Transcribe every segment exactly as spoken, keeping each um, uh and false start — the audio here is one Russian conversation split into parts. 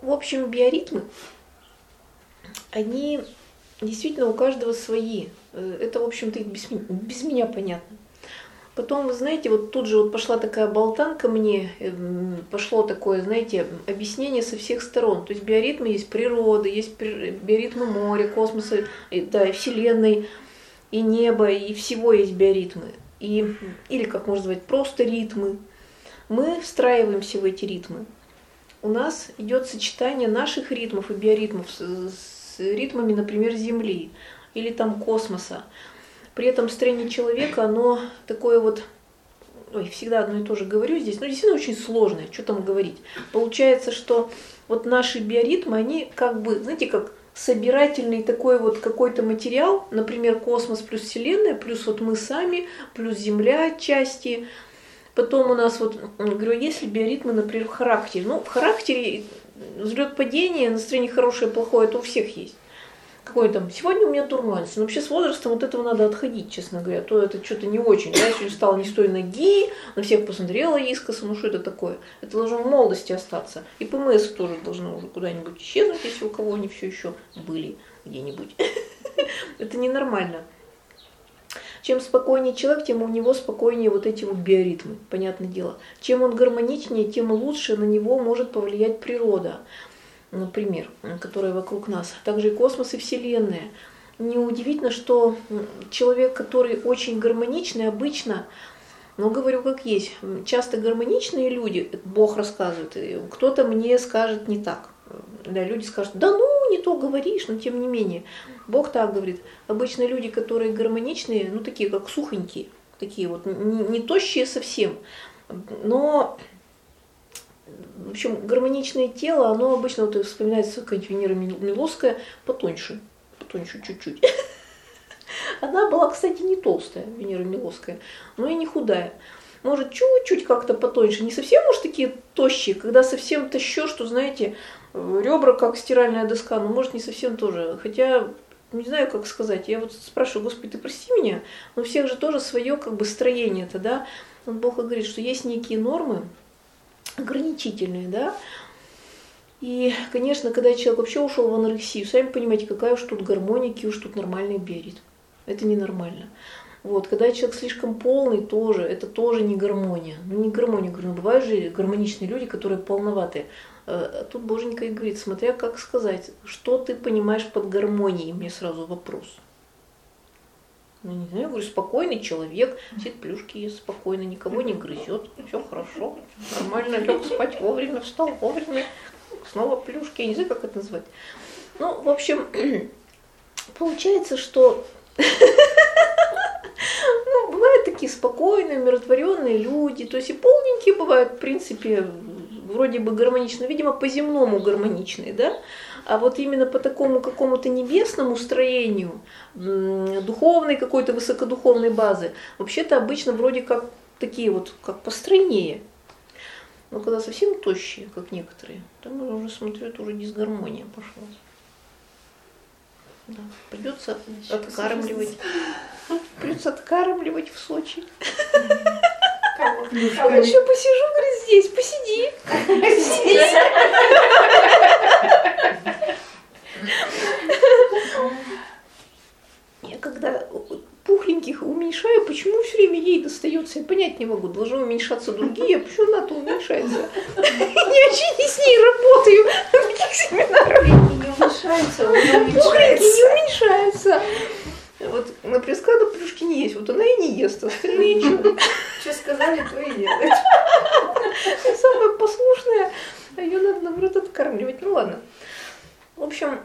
в общем, биоритмы, они действительно у каждого свои. Это, в общем-то, без, без меня понятно. Потом, вы знаете, вот тут же вот пошла такая болтанка мне, пошло такое, знаете, объяснение со всех сторон. То есть биоритмы есть природа, есть биоритмы моря, космоса, да, и Вселенной, и неба, и всего есть биоритмы. И, или, как можно назвать, просто ритмы. Мы встраиваемся в эти ритмы. У нас идет сочетание наших ритмов и биоритмов с, с ритмами, например, Земли или там космоса. При этом строение человека, оно такое вот, ой, всегда одно и то же говорю здесь, но действительно очень сложное, что там говорить. Получается, что вот наши биоритмы, они как бы, знаете, как собирательный такой вот какой-то материал, например, космос плюс Вселенная, плюс вот мы сами, плюс Земля отчасти. Потом у нас вот, говорю, есть ли биоритмы, например, в характере. Ну, в характере взлет-падение, настроение хорошее, плохое, это у всех есть. Какой там, сегодня у меня дурманец, но вообще с возрастом от этого надо отходить, честно говоря, то это что-то не очень. Я сегодня встала не с той ноги, на всех посмотрела искоса, ну что это такое? Это должно в молодости остаться. И ПМС тоже должно уже куда-нибудь исчезнуть, если у кого они все еще были где-нибудь. Это ненормально. Чем спокойнее человек, тем у него спокойнее вот эти вот биоритмы, понятное дело. Чем он гармоничнее, тем лучше на него может повлиять природа, например, которая вокруг нас. Также и космос, и Вселенная. Неудивительно, что человек, который очень гармоничный, обычно, но говорю как есть, часто гармоничные люди, Бог рассказывает, кто-то мне скажет не так. Да, люди скажут, да ну, не то говоришь, но тем не менее. Бог так говорит. Обычно люди, которые гармоничные, ну такие как сухонькие, такие вот, не, не тощие совсем, но, в общем, гармоничное тело, оно обычно, вот вспоминается какая-нибудь Венера Милосская, потоньше, потоньше чуть-чуть. Она была, кстати, не толстая, Венера Милосская, но и не худая. Может, чуть-чуть как-то потоньше, не совсем, может, такие тощие, когда совсем тащё, что, знаете, ребра как стиральная доска, но может не совсем тоже. Хотя, не знаю, как сказать, я вот спрашиваю, Господи, ты прости меня, но у всех же тоже свое как бы строение-то, да. Вот Бог говорит, что есть некие нормы ограничительные, да. И, конечно, когда человек вообще ушел в анорексию, сами понимаете, какая уж тут гармония, какие уж тут нормальные биоритмы. Это ненормально. Вот, когда человек слишком полный, тоже, это тоже не гармония. Ну, не гармония, говорю, ну, бывают же гармоничные люди, которые полноватые. А тут Боженька и говорит, смотря как сказать, что ты понимаешь под гармонией, мне сразу вопрос. Ну, не знаю, я говорю, спокойный человек, сидит плюшки ест спокойно, никого не грызет, все хорошо, нормально, лег спать вовремя, встал вовремя, снова плюшки, я не знаю, как это назвать. Ну, в общем, получается, что... Ну, бывают такие спокойные, умиротворенные люди, то есть и полненькие бывают, в принципе, вроде бы гармоничные, видимо, по-земному гармоничные, да? А вот именно по такому какому-то небесному строению, духовной какой-то высокодуховной базы, вообще-то обычно вроде как такие вот, как постройнее. Но когда совсем тощие, как некоторые, там я уже смотрю, это уже дисгармония пошла. Да, придется откармливать. Придется откармливать в Сочи. А я еще посижу, говорит, здесь, посиди. Посиди. Я когда пухленьких уменьшаю, почему все время ей достается, я понять не могу. Должны уменьшаться другие, а почему она-то уменьшается? Я вообще не с ней работаю на таких семинарах. Не уменьшаются, пухленькие не уменьшаются. Вот, например, когда плюшки не есть, вот она и не ест, остальные что? Что сказали, то и делает. Самая послушная, а ее надо, наоборот, откармливать. Ну ладно. В общем,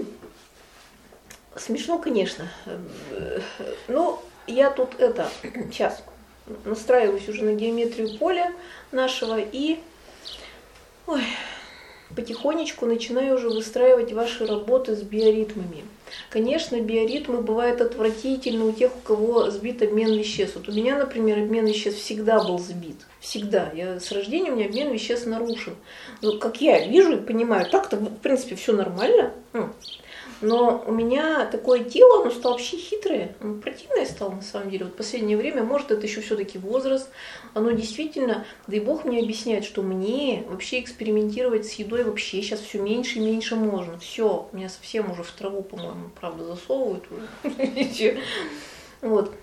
смешно, конечно. Но я тут это, сейчас настраиваюсь уже на геометрию поля нашего и ой, потихонечку начинаю уже выстраивать ваши работы с биоритмами. Конечно, биоритмы бывают отвратительны у тех, у кого сбит обмен веществ. Вот у меня, например, обмен веществ всегда был сбит. Всегда. Я с рождения у меня обмен веществ нарушен. Но как я вижу и понимаю, так-то, в принципе, все нормально. Но у меня такое тело, оно стало вообще хитрое, оно противное стало на самом деле. Вот в последнее время, может, это еще все-таки возраст, оно действительно, да и Бог мне объясняет, что мне вообще экспериментировать с едой вообще сейчас все меньше и меньше можно. Все, меня совсем уже в траву, по-моему, правда, засовывают уже. Вот.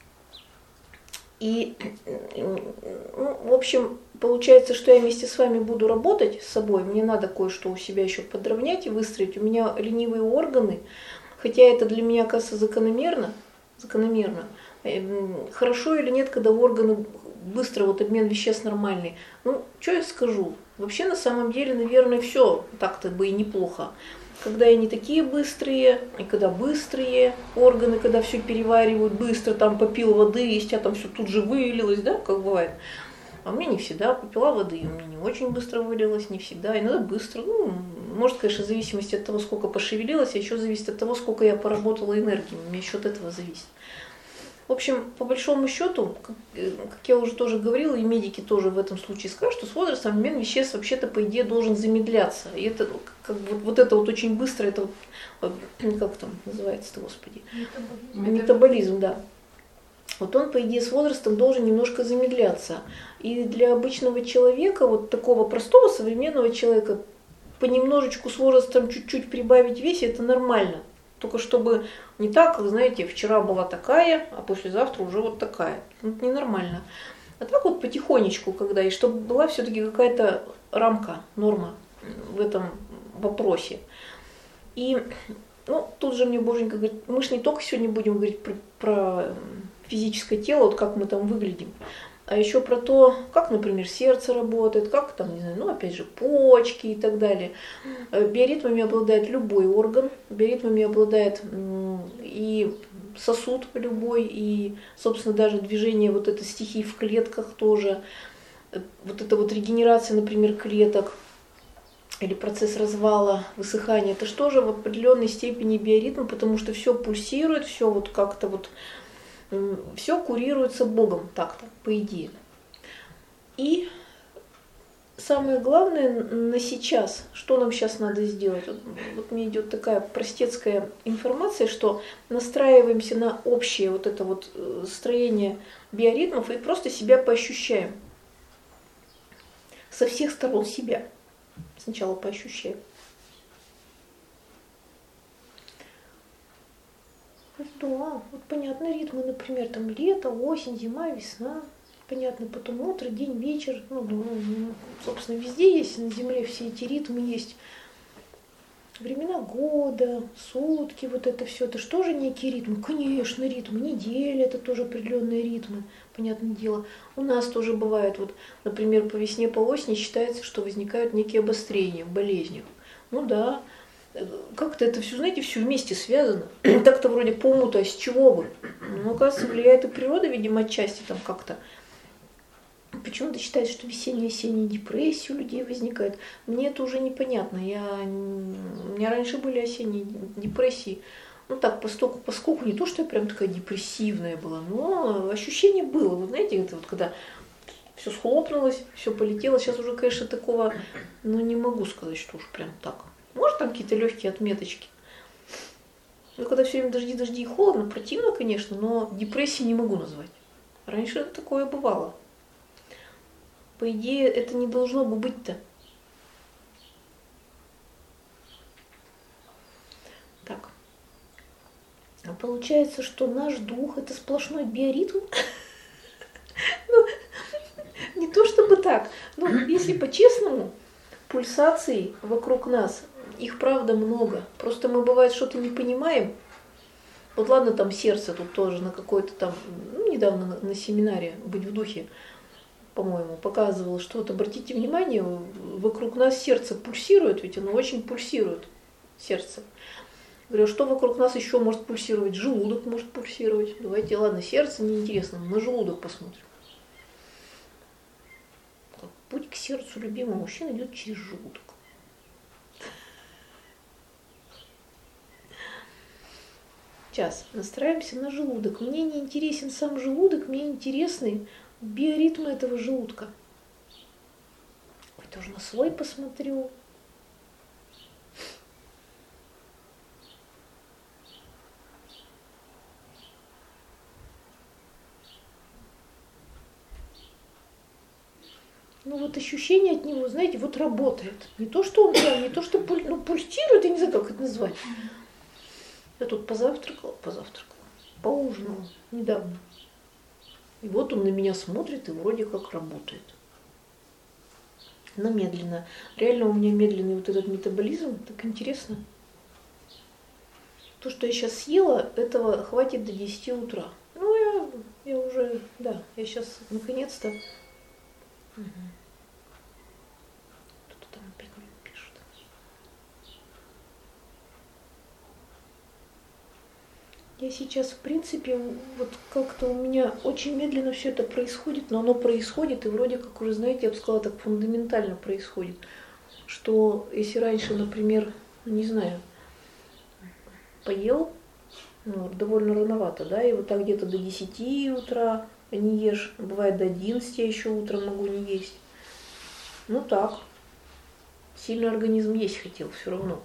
И, ну, в общем, получается, что я вместе с вами буду работать с собой, мне надо кое-что у себя еще подровнять и выстроить. У меня ленивые органы, хотя это для меня, кажется, закономерно, закономерно. Хорошо или нет, когда органы быстро, вот обмен веществ нормальный. Ну, что я скажу? Вообще, на самом деле, наверное, все так-то бы и неплохо. Когда они такие быстрые, и когда быстрые органы, когда все переваривают быстро, там попил воды, и тебя там все тут же вылилось, да, как бывает. А у меня не всегда попила воды, и у меня не очень быстро вылилось, не всегда, иногда быстро. Ну, может, конечно, в зависимости от того, сколько пошевелилась, а еще зависит от того, сколько я поработала энергии, у меня еще от этого зависит. В общем, по большому счету, как, как я уже тоже говорила, и медики тоже в этом случае скажут, что с возрастом обмен веществ вообще-то, по идее, должен замедляться. И это как бы, вот это вот очень быстро, это вот, как там называется-то, господи? Метаболизм. Метаболизм, да. Вот он, по идее, с возрастом должен немножко замедляться. И для обычного человека, вот такого простого современного человека, понемножечку с возрастом чуть-чуть прибавить вес, это нормально. Только чтобы не так, вы знаете, вчера была такая, а послезавтра уже вот такая. Это ненормально. А так вот потихонечку, когда, и чтобы была все-таки какая-то рамка, норма в этом вопросе. И ну, тут же мне Боженька говорит, мы же не только сегодня будем говорить про, про физическое тело, вот как мы там выглядим, а еще про то, как, например, сердце работает, как там, не знаю, ну, опять же, почки и так далее. Биоритмами обладает любой орган, биоритмами обладает и сосуд любой, и, собственно, даже движение вот этой стихии в клетках тоже, вот эта вот регенерация, например, клеток, или процесс развала, высыхания, это же тоже в определенной степени биоритм, потому что все пульсирует, все вот как-то вот, все курируется Богом так-то, по идее. И самое главное на сейчас, что нам сейчас надо сделать? Вот, вот мне идет такая простецкая информация, что настраиваемся на общее вот это вот строение биоритмов и просто себя поощущаем. Со всех сторон себя. Сначала поощущаем. Да, вот понятно, ритмы, например, там лето, осень, зима, весна. Понятно, потом утро, день, вечер. Ну, ну, собственно, везде есть, на Земле все эти ритмы есть. Времена года, сутки, вот это все. Это же тоже некие ритмы? Конечно, ритмы. Неделя, это тоже определенные ритмы, понятное дело. У нас тоже бывает, вот, например, по весне, по осени считается, что возникают некие обострения в болезнях. Ну да, как-то это все, знаете, все вместе связано. Так-то вроде по уму-то, а с чего бы? Ну, оказывается, влияет и природа, видимо, отчасти там как-то. Почему-то считается, что весенняя-осенняя депрессия у людей возникает. Мне это уже непонятно. Я... У меня раньше были осенние депрессии. Ну так, поскольку, поскольку не то, что я прям такая депрессивная была, но ощущение было. Вы знаете, это вот когда все схлопнулось, все полетело. Сейчас уже, конечно, такого, ну не могу сказать, что уж прям так. Может, там какие-то легкие отметочки. Ну, когда все время дожди, дожди и холодно, противно, конечно, но депрессии не могу назвать. Раньше такое бывало. По идее, это не должно бы быть-то. Так. А получается, что наш дух – это сплошной биоритм? Ну, не то чтобы так, но если по-честному, пульсаций вокруг нас, их правда много. Просто мы, бывает, что-то не понимаем. Вот ладно, там сердце тут тоже на какой-то там, ну, недавно на, на семинаре «Быть в духе», по-моему, показывал, что вот обратите внимание, вокруг нас сердце пульсирует, ведь оно очень пульсирует, сердце. Говорю, что вокруг нас еще может пульсировать? Желудок может пульсировать. Давайте, ладно, сердце неинтересно, на желудок посмотрим. Путь к сердцу любимого мужчины идет через желудок. Сейчас настраиваемся на желудок. Мне не интересен сам желудок, мне интересны биоритмы этого желудка. Ой, тоже на свой посмотрю. ну вот ощущение от него, знаете, вот работает. Не то, что он прям, не то, что пуль, ну, пульсирует, я не знаю, как это назвать. Я тут позавтракала, позавтракала, поужинала недавно. И вот он на меня смотрит и вроде как работает. Но медленно. Реально у меня медленный вот этот метаболизм, так интересно. То, что я сейчас съела, этого хватит до десяти утра. Ну, я, я уже, да, я сейчас наконец-то... Угу. Кто-то там опять мне пишет. Я сейчас, в принципе, вот как-то у меня очень медленно все это происходит, но оно происходит, и вроде как уже, знаете, я бы сказала, так фундаментально происходит. Что если раньше, например, не знаю, поел, ну, довольно рановато, да, и вот так где-то до десяти утра не ешь, бывает до одиннадцати я еще утром могу не есть. Ну так, сильный организм есть хотел все равно.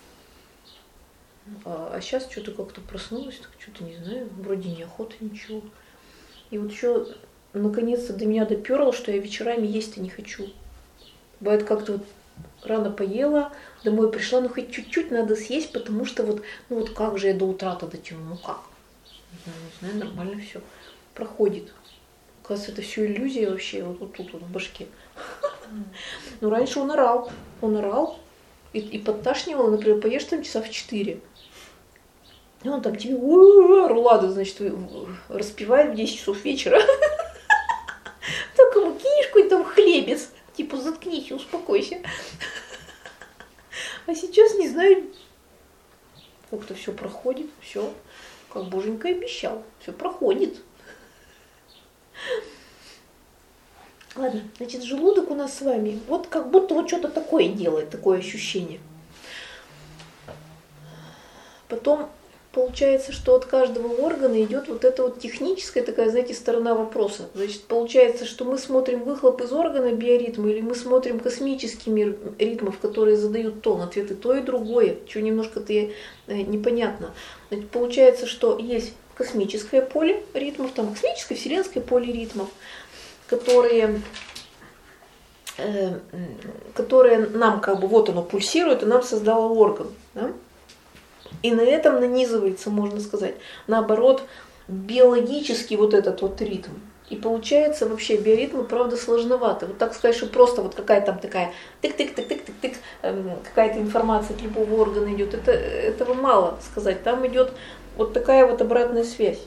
А, а сейчас что-то как-то проснулась, так что-то не знаю, вроде неохота ничего. И вот еще наконец-то до меня доперло, что я вечерами есть-то не хочу. Бывает как-то вот рано поела, домой пришла, ну хоть чуть-чуть надо съесть, потому что вот, ну вот как же я до утра-то дотяну, ну как? Не знаю, не знаю, нормально все проходит. Оказывается, это все иллюзия вообще, вот, вот тут вот в башке. Ну раньше он орал, он орал и, и подташнивал, например, поешь там часа в четыре. И он там тебе рулады, значит, распевает в десять часов вечера. Только ему кинешь какой-то там хлебец. Типа, заткнись, успокойся. А сейчас, не знаю, как-то все проходит, все, как Боженька обещал, все проходит. Ладно, значит, желудок у нас с вами, вот как будто вот что-то такое делает, такое ощущение. Потом получается, что от каждого органа идет вот эта вот техническая такая, знаете, сторона вопроса. Значит, получается, что мы смотрим выхлоп из органа биоритма, или мы смотрим космический мир ритмов, которые задают тон, ответы то и другое, что немножко-то непонятно. Значит, получается, что есть космическое поле ритмов, там космическое, вселенское поле ритмов, которые, э, которые нам как бы, вот оно пульсирует, и нам создало орган. Да? И на этом нанизывается, можно сказать, наоборот, биологический вот этот вот ритм. И получается вообще биоритмы, правда, сложновато. Вот так сказать, что просто вот какая-то там такая тык-тык-тык-тык-тык-тык, какая-то информация от любого органа идет, это, этого мало сказать. Там идет вот такая вот обратная связь.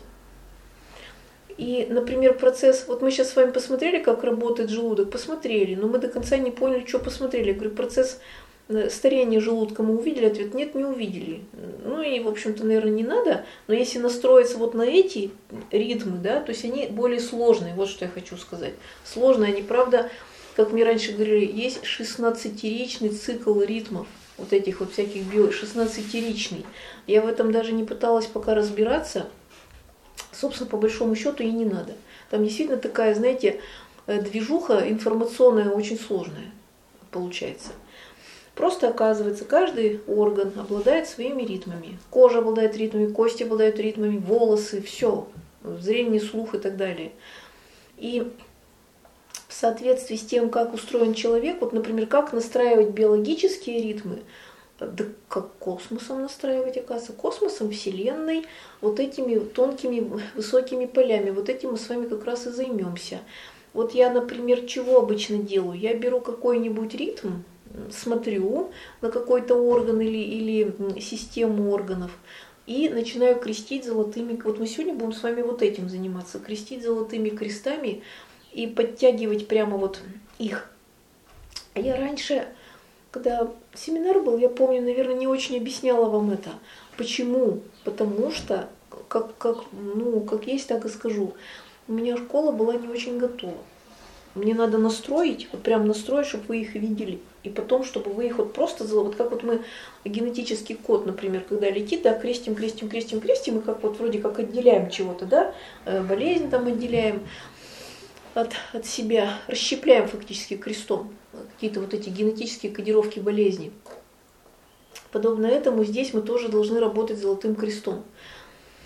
И, например, процесс, вот мы сейчас с вами посмотрели, как работает желудок, посмотрели, но мы до конца не поняли, что посмотрели. Я говорю, процесс старение желудка мы увидели? Ответ: нет, не увидели. Ну и, в общем-то, наверное, не надо. Но если настроиться вот на эти ритмы, да, то есть они более сложные, вот что я хочу сказать. Сложные они, правда, как мне раньше говорили, есть шестнадцатиричный цикл ритмов, вот этих вот всяких био, шестнадцатиричный. Я в этом даже не пыталась пока разбираться. Собственно, по большому счету и не надо. Там действительно такая, знаете, движуха информационная очень сложная получается. Просто оказывается, каждый орган обладает своими ритмами. Кожа обладает ритмами, кости обладают ритмами, волосы, все, зрение, слух и так далее. И в соответствии с тем, как устроен человек, вот, например, как настраивать биологические ритмы, да как космосом настраивать, оказывается, космосом, Вселенной, вот этими тонкими, высокими полями, вот этим мы с вами как раз и займемся. Вот я, например, чего обычно делаю? Я беру какой-нибудь ритм, смотрю на какой-то орган или, или систему органов и начинаю крестить золотыми, вот мы сегодня будем с вами вот этим заниматься, крестить золотыми крестами и подтягивать прямо вот их. Я раньше, когда семинар был, я помню, наверное, не очень объясняла вам это. Почему? Потому что, как, как, ну, как есть, так и скажу, у меня школа была не очень готова. Мне надо настроить, вот прям настроить, чтобы вы их видели. И потом, чтобы вы их вот просто, вот как вот мы генетический код, например, когда летит, да, крестим, крестим, крестим, крестим, и как вот вроде как отделяем чего-то, да, болезнь там отделяем от, от себя, расщепляем фактически крестом какие-то вот эти генетические кодировки болезни. Подобно этому здесь мы тоже должны работать золотым крестом.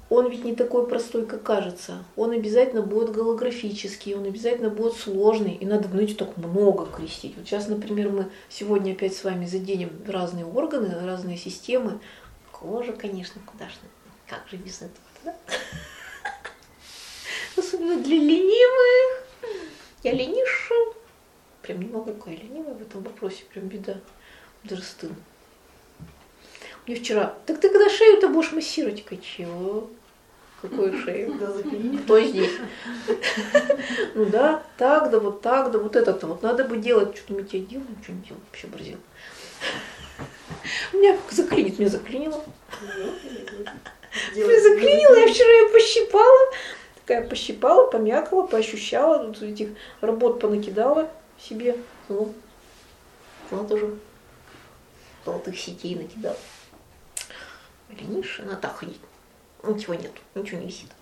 он ведь не такой простой, как кажется. Он обязательно будет голографический, он обязательно будет сложный, и надо, знаете, так много крестить. Вот сейчас, например, мы сегодня опять с вами заденем разные органы, разные системы. Кожа, конечно, куда же, как же без этого, да? Особенно для ленивых. Я ленивша. Прям не могу, какая ленивая в этом вопросе, прям беда. Даже стыдно. Мне вчера, так ты когда шею-то будешь массировать? Чего? Какую шею? Да, заклини. Кто здесь? Ну да, так, да, вот так, да, вот это-то. Вот надо бы делать. Что-то мы тебе делаем, что не делаем, вообще борзел. Меня заклинит, меня заклинило. Меня заклинило, я вчера ее пощипала. Такая пощипала, помякала, поощущала. Тут этих работ понакидала себе. Ну, она тоже золотых сетей накидала. Ленишь, она так ходит. Ничего нет, ничего не висит.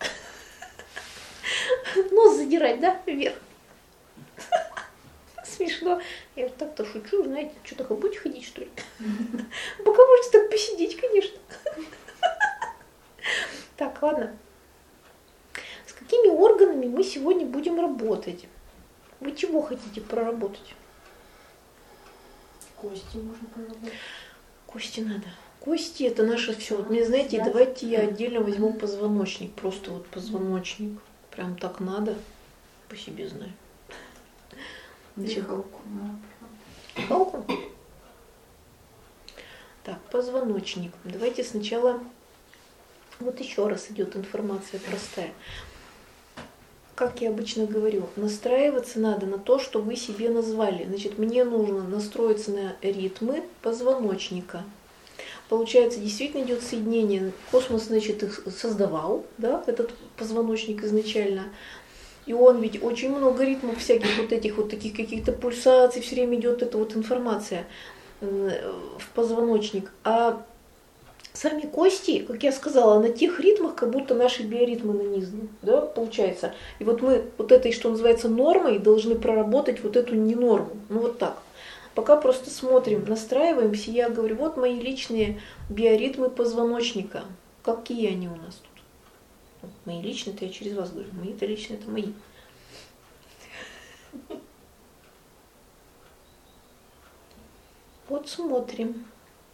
Нос задирать, да, вверх. Смешно. Я так-то шучу, знаете, что так будете ходить, что ли? Пока можете так посидеть, конечно. Так, ладно. С какими органами мы сегодня будем работать? Вы чего хотите проработать? Кости можно проработать. Кости надо. Кости это наше все. Вот мне, знаете, давайте я отдельно возьму позвоночник. Просто вот позвоночник. Прям так надо. По себе знаю. Дыхалку. Дыхалку? Так, позвоночник. Давайте сначала... Вот еще раз идет информация простая. Как я обычно говорю, настраиваться надо на то, что вы себе назвали. Значит, мне нужно настроиться на ритмы позвоночника. Получается, действительно идет соединение. Космос, значит, их создавал, да, этот позвоночник изначально. И он ведь очень много ритмов всяких вот этих вот таких каких-то пульсаций, все время идет эта вот информация в позвоночник. А сами кости, как я сказала, на тех ритмах, как будто наши биоритмы нанизаны, да, получается. И вот мы вот этой, что называется, нормой должны проработать вот эту ненорму. Ну вот так. Пока просто смотрим, настраиваемся, я говорю, вот мои личные биоритмы позвоночника. Какие они у нас тут? Мои личные, это я через вас говорю, мои-то личные, это мои. Вот смотрим.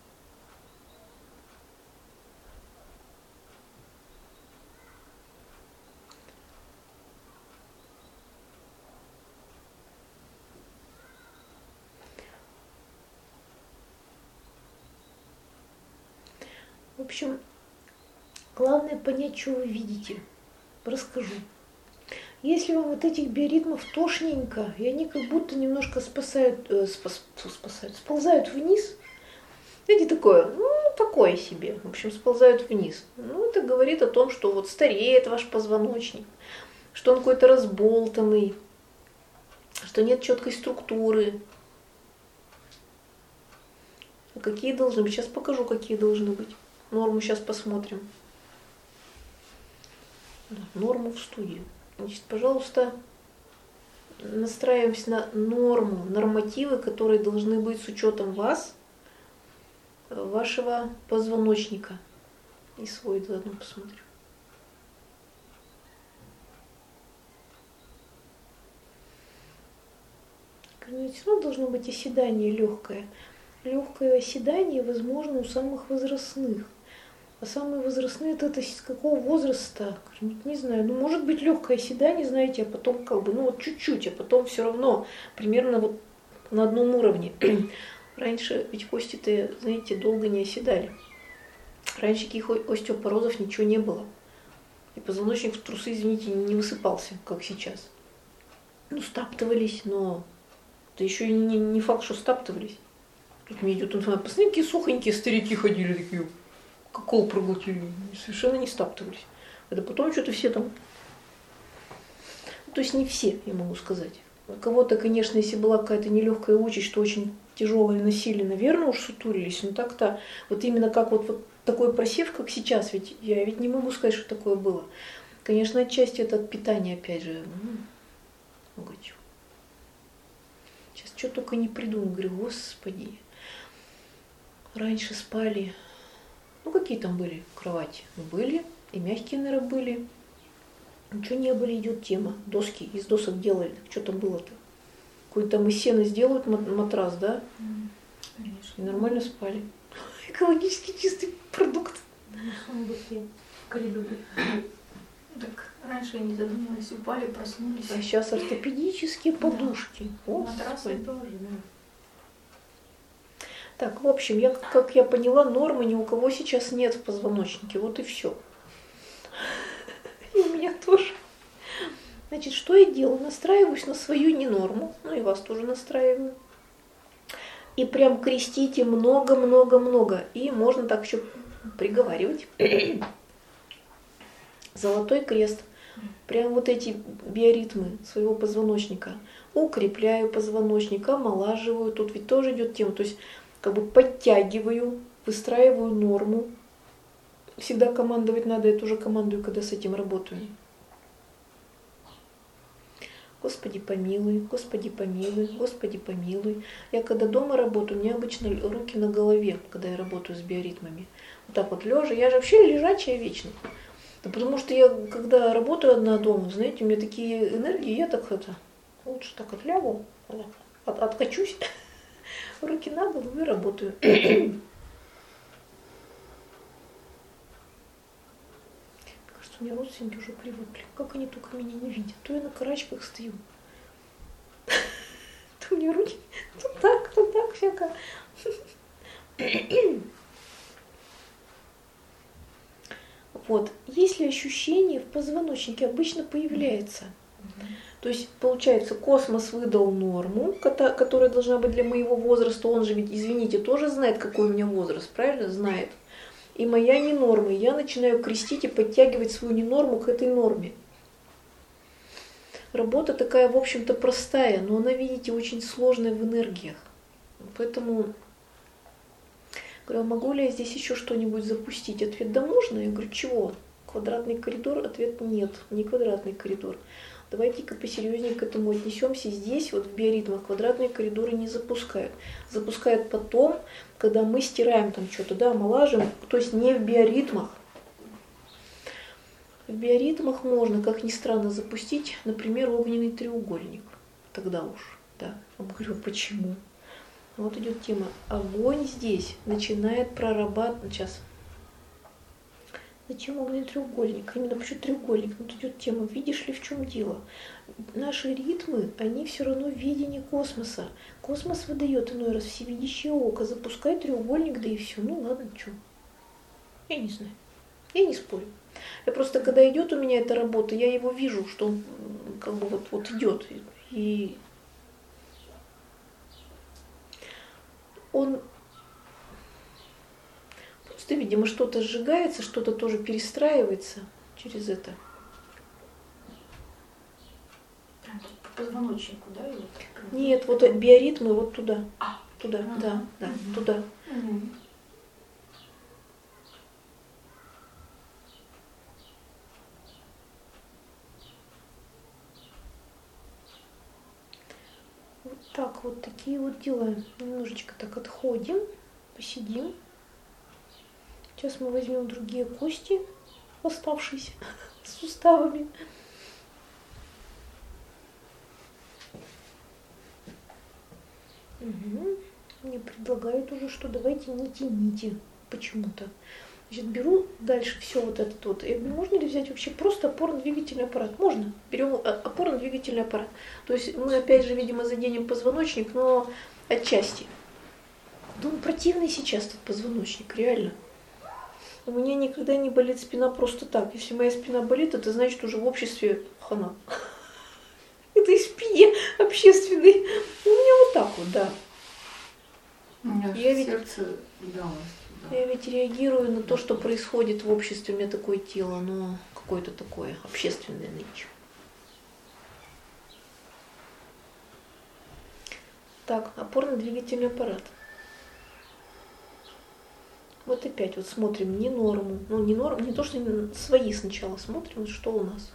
В общем, главное понять, что вы видите. Расскажу. Если вам вот этих биоритмов тошненько, и они как будто немножко спасают, э, спас, спасают, сползают вниз, знаете, такое, ну, такое себе, в общем, сползают вниз. Ну, это говорит о том, что вот стареет ваш позвоночник, что он какой-то разболтанный, что нет четкой структуры. А какие должны быть? Сейчас покажу, какие должны быть. Норму сейчас посмотрим. Да, норму в студию. Значит, пожалуйста, настраиваемся на норму, нормативы, которые должны быть с учетом вас, вашего позвоночника. И свой заодно посмотрим. Все равно должно быть оседание легкое. Легкое оседание возможно у самых возрастных. А самые возрастные это, это с какого возраста? Не знаю. Ну, может быть, легкое оседание, знаете, а потом как бы, ну вот чуть-чуть, а потом все равно примерно вот на одном уровне. Раньше ведь кости-то, знаете, долго не оседали. Раньше таких остеопорозов ничего не было. И позвоночник в трусы, извините, не высыпался, как сейчас. Ну, стаптывались, но это еще и не, не факт, что стаптывались. Тут мне идет информация. Посмотрите, какие сухонькие старики ходили такие. Как кол проглотили, совершенно не стаптывались. Это потом что-то все там... Ну, то есть не все, я могу сказать. У кого-то, конечно, если была какая-то нелегкая участь, что очень тяжелое носили, наверное, уж сутулились. Но так-то, вот именно как вот, вот такой просев, как сейчас, ведь я ведь не могу сказать, что такое было. Конечно, отчасти это от питания, опять же. Много чего. Сейчас что только не придумал. Говорю, господи. Раньше спали... Ну, какие там были кровати? Были. И мягкие, наверное, были. Ничего не были, идет тема. Доски из досок делали. Что там было-то? Какой-то там из сена сделают матрас, да? Конечно. И нормально спали. Экологически чистый продукт. Коридоры. Так, раньше я не задумывалась, упали, проснулись. А сейчас ортопедические подушки. Да. О, Матрасы тоже, да. Так, в общем, я, как я поняла, нормы ни у кого сейчас нет в позвоночнике. Вот и все. И у меня тоже. Значит, что я делаю? Настраиваюсь на свою ненорму. Ну и вас тоже настраиваю. И прям крестите много-много-много. И можно так еще приговаривать. Золотой крест. Прям вот эти биоритмы своего позвоночника. Укрепляю позвоночник, омолаживаю. Тут ведь тоже идет тема. То есть как бы подтягиваю, выстраиваю норму. Всегда командовать надо, я тоже командую, когда с этим работаю. Господи помилуй, Господи помилуй, Господи помилуй. Я когда дома работаю, у меня обычно руки на голове, когда я работаю с биоритмами. Вот так вот лежа. Я же вообще лежачая вечно. Да потому что я, когда работаю одна дома, знаете, у меня такие энергии, я так это, лучше так отлягу, от, откачусь, руки на голову и работаю. У меня родственники уже привыкли. Как они только меня не видят. То я на карачках стою. То у меня руки то так, то так всякое. Вот. Если ощущение в позвоночнике обычно появляется. То есть, получается, космос выдал норму, которая должна быть для моего возраста. Он же ведь, извините, тоже знает, какой у меня возраст, правильно? Знает. И моя ненорма, я начинаю крестить и подтягивать свою ненорму к этой норме. Работа такая, в общем-то, простая, но она, видите, очень сложная в энергиях. Поэтому, говорю, могу ли я здесь еще что-нибудь запустить? Ответ, да можно. Я говорю, чего? Квадратный коридор? Ответ, нет, не квадратный коридор. Давайте-ка посерьезнее к этому отнесемся. Здесь, вот в биоритмах, квадратные коридоры не запускают. Запускают потом, когда мы стираем там что-то, да, омолаживаем, то есть не в биоритмах. В биоритмах можно, как ни странно, запустить, например, огненный треугольник. Тогда уж, да. Я говорю, почему? Вот идет тема. Огонь здесь начинает прорабатывать. Сейчас. Зачем огненный треугольник? Именно почему треугольник? Вот идет тема. Видишь ли, в чем дело? Наши ритмы, они все равно в видении космоса. Космос выдает иной раз всевидящее око. Запускай треугольник, да и все. Ну ладно, что? Я не знаю. Я не спорю. Я просто, когда идет у меня эта работа, я его вижу, что он как бы вот, вот идет. И он просто, видимо, что-то сжигается, что-то тоже перестраивается через это. По позвоночнику, да? И вот? Нет, вот биоритмы вот туда. А, туда, ага. да, да, Угу. туда. Угу. Вот так вот, такие вот дела. Немножечко так отходим, посидим. Сейчас мы возьмем другие кости, оставшиеся с суставами. Угу. Мне предлагают уже, что давайте не тяните почему-то. Значит, беру дальше все вот это вот. Я говорю, можно ли взять вообще просто опорно-двигательный аппарат? Можно. Берем опорно-двигательный аппарат. То есть мы опять же, видимо, заденем позвоночник, но отчасти. Да он противный сейчас, этот позвоночник, реально. У меня никогда не болит спина просто так. Если моя спина болит, это значит уже в обществе хана. Это и спине общественной. У меня вот так вот, да. У меня Я ведь- сердце удалось. Я ведь реагирую на то, что происходит в обществе. У меня такое тело, оно какое-то такое общественное нынче. Так, опорно-двигательный аппарат. Вот опять вот смотрим не норму. Ну, не норму, не то, что не- свои сначала смотрим, что у нас.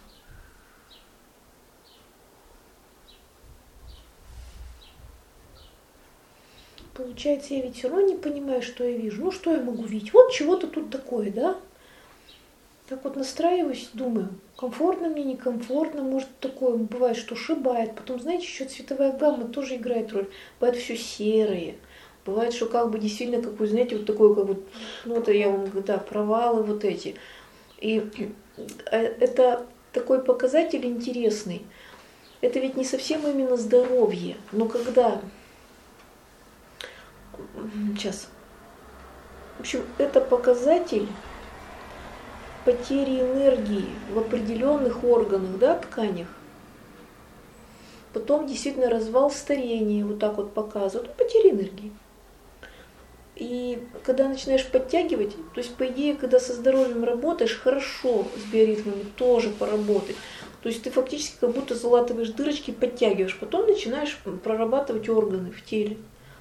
Получается, я ведь все равно не понимаю, что я вижу. Ну, что я могу видеть? Вот чего-то тут такое, да? Так вот настраиваюсь, думаю, комфортно мне, некомфортно, может такое, бывает, что шибает. Потом, знаете, еще цветовая гамма тоже играет роль. Бывает все серое. Бывает, что как бы действительно, как вы знаете, вот такое, как бы, ну это я вам говорю, да, провалы вот эти. И это такой показатель интересный. Это ведь не совсем именно здоровье. Но когда... Сейчас. В общем, это показатель потери энергии в определенных органах, да, тканях. Потом действительно развал, старение, вот так вот показывают, потеря энергии. И когда начинаешь подтягивать, то есть по идее, когда со здоровьем работаешь, хорошо с биоритмами тоже поработать. То есть ты фактически как будто залатываешь дырочки, подтягиваешь, потом начинаешь прорабатывать органы в теле.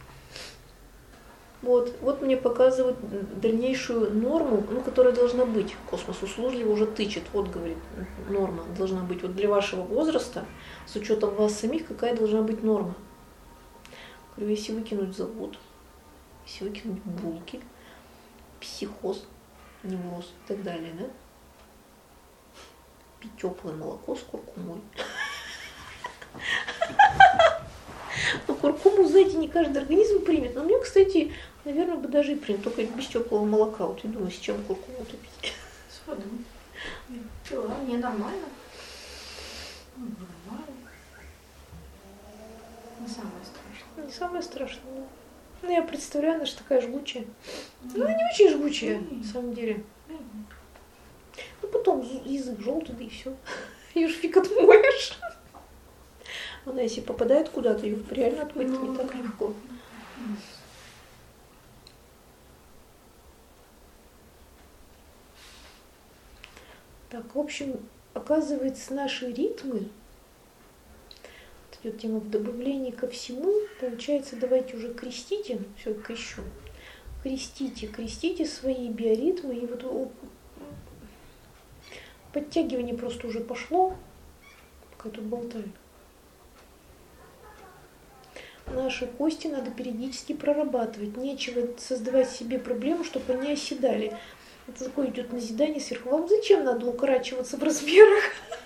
Вот, вот мне показывают дальнейшую норму, ну, которая должна быть. Космос услужливо уже тычет, вот говорит, норма должна быть. Вот для вашего возраста, с учетом вас самих, какая должна быть норма. Говорю, если выкинуть завод, если выкинуть булки, психоз, невроз и так далее, да? Пить теплое молоко с куркумой. Но куркуму, знаете, не каждый организм примет. Но мне, кстати, наверное, бы даже и принял, только без теплого молока. Вот я думаю, с чем куркуму пить? С водой. Пила, не нормально. Нормально. Не самое страшное. Не самое страшное. Ну, я представляю, она же такая жгучая. Ну, она не очень жгучая, на самом деле. Ну, потом язык желтый, да и все. Ее же фиг отмоешь. Она если попадает куда-то, ее реально отмыть не так легко. Так, в общем, оказывается, наши ритмы, вот идет тема в добавлении ко всему, получается, давайте уже крестите, все, крещу, крестите, крестите свои биоритмы, и вот подтягивание просто уже пошло, пока тут болтаю. Наши кости надо периодически прорабатывать. Нечего создавать себе проблему, чтобы они оседали. Это такое идет назидание сверху. Вам зачем надо укорачиваться в размерах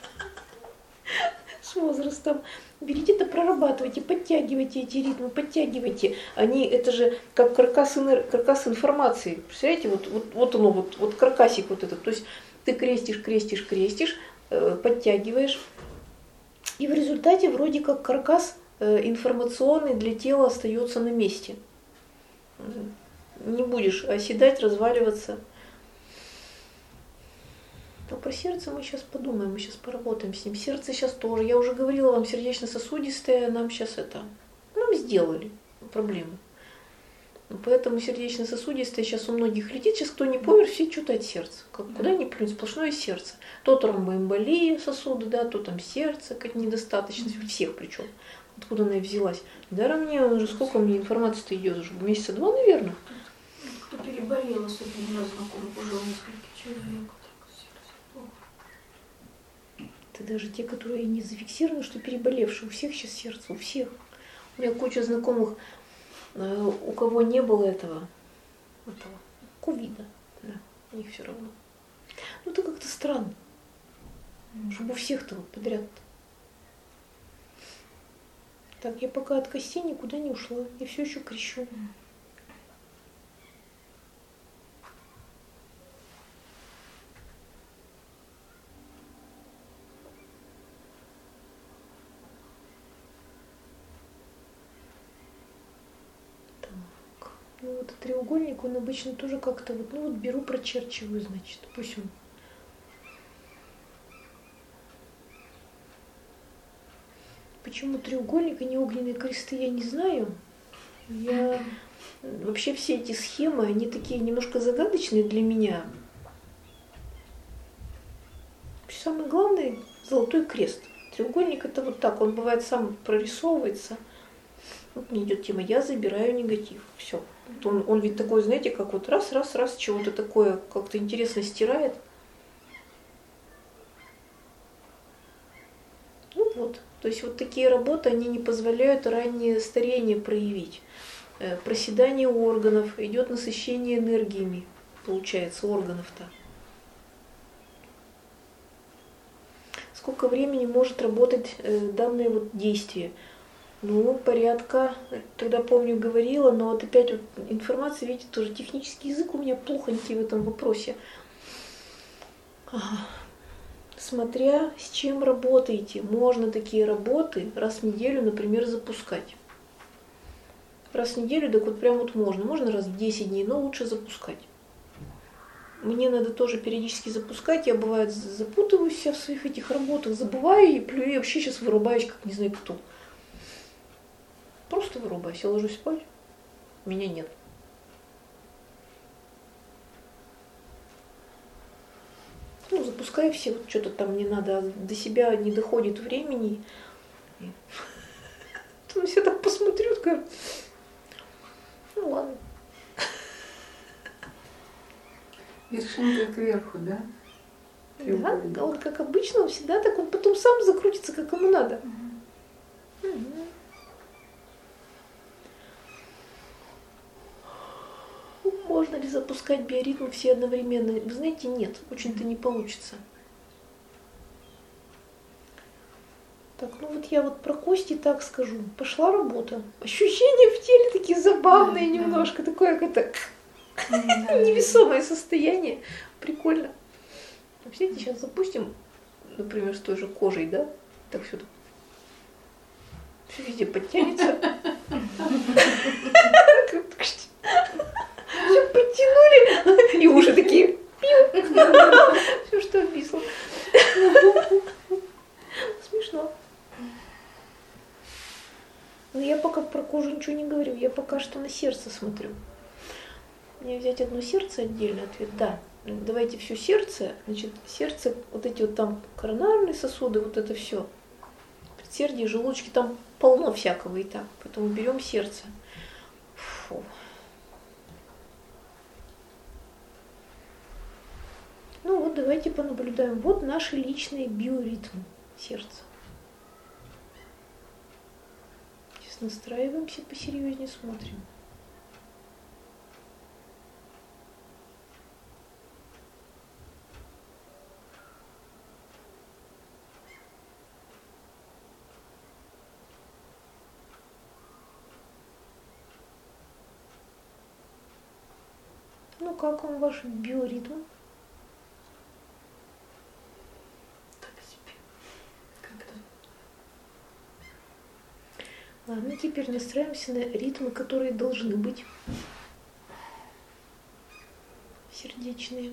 с возрастом? Берите это, прорабатывайте, подтягивайте эти ритмы, подтягивайте. Они, это же как каркас, каркас информации. Представляете, вот, вот, вот оно, вот, вот каркасик вот этот. То есть ты крестишь, крестишь, крестишь, подтягиваешь. И в результате вроде как каркас информационный для тела остается на месте. Не будешь оседать, разваливаться. Но про сердце мы сейчас подумаем, мы сейчас поработаем с ним. Сердце сейчас тоже, я уже говорила вам, сердечно-сосудистое, нам сейчас это, нам сделали проблему. Поэтому сердечно-сосудистое сейчас у многих летит. Сейчас кто не помер, все что-то от сердца. Как, куда ни плюнь, сплошное сердце. То тромбоэмболия сосуды, да, то там сердце, как недостаточность, у всех причем. Откуда она и взялась. Даром мне уже сколько мне информации-то идет, уже месяца два, наверное. Кто переболел, особенно у нас знакомых уже несколько человек. Это даже те, которые не зафиксированы, что переболевшие. У всех сейчас сердце, у всех. У меня куча знакомых, у кого не было этого, этого ковида, да, у них все равно. Ну это как-то странно, чтобы у всех-то вот подряд. Так, я пока от костей никуда не ушла, я все еще крещу. Ну вот треугольник, он обычно тоже как-то вот, ну вот беру, прочерчиваю, значит, пусть он. Почему треугольник, а не огненные кресты, я не знаю. Я вообще все эти схемы, они такие немножко загадочные для меня. Самое главное — золотой крест. Треугольник — это вот так, он бывает сам прорисовывается. Вот мне идет тема, я забираю негатив. Все. Он, он ведь такой, знаете, как вот раз, раз, раз, чего-то такое как-то интересно стирает. Ну вот. То есть вот такие работы, они не позволяют раннее старение проявить. Проседание органов, идет насыщение энергиями, получается, органов-то. сколько времени может работать э, данное вот действие. Ну, порядка, тогда помню, говорила, но вот опять вот информация, видите, тоже технический язык у меня плохонький в этом вопросе. Ага. Смотря с чем работаете, можно такие работы раз в неделю, например, запускать. Раз в неделю, так вот прям вот можно. Можно раз в десять дней, но лучше запускать. Мне надо тоже периодически запускать. Я, бывает, запутываюсь вся в своих этих работах, забываю и плюю. И вообще сейчас вырубаюсь, как не знаю кто. Просто вырубаюсь. Я ложусь спать, меня нет. Ну, запускаю все. Вот что-то там не надо. До себя не доходит времени. Потом все так посмотрю, скажу, ну ладно. Вершинка кверху, да? Да, да, он как обычно, он всегда так, он потом сам закрутится, как ему надо. Угу. Угу. Можно ли запускать биоритмы все одновременно? Вы знаете, нет, очень-то не получится. Так, ну вот я вот про кости так скажу. Пошла работа. Ощущения в теле такие забавные да, немножко, да. Такое как-то да, невесомое состояние. Прикольно. Видите, сейчас запустим, например, с той же кожей, да? Так все, все везде подтянется. Все подтянули, и уши такие. Все, что обвисло. Смешно. Но я пока про кожу ничего не говорю, я пока что на сердце смотрю. Мне взять одно сердце отдельно, ответ да. Давайте все сердце, значит, сердце, вот эти вот там коронарные сосуды, вот это все. Предсердие, желудочки, там полно всякого и так. Поэтому берем сердце. Фу. Ну вот давайте понаблюдаем. Вот наши личные биоритмы сердца. Сейчас настраиваемся, посерьезнее смотрим. Ну как вам ваш биоритм? Так себе. Как-то. Ладно, теперь настраиваемся на ритмы, которые должны быть. Сердечные.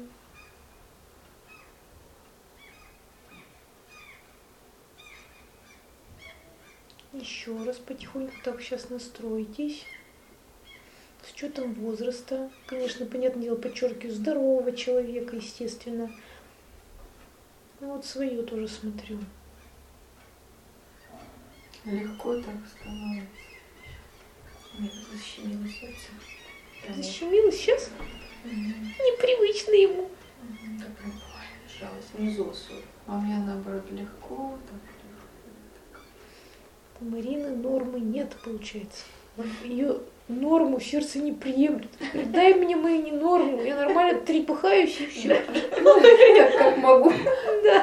Еще раз потихоньку так сейчас настройтесь. С учетом возраста, конечно, понятное дело, подчеркиваю, здорового человека, естественно. Ну вот свое тоже смотрю. Легко так становится. Мне защемило сердце. Защемило сейчас? Угу. Непривычно ему. Угу. Так прям сжалось внизу особо. А у меня наоборот легко, так легко. У Марины нормы нет, получается. Ее норму сердце не приемлет. Дай мне мою не норму, я нормально трепыхаюсь и все. Ну, я как могу. Да.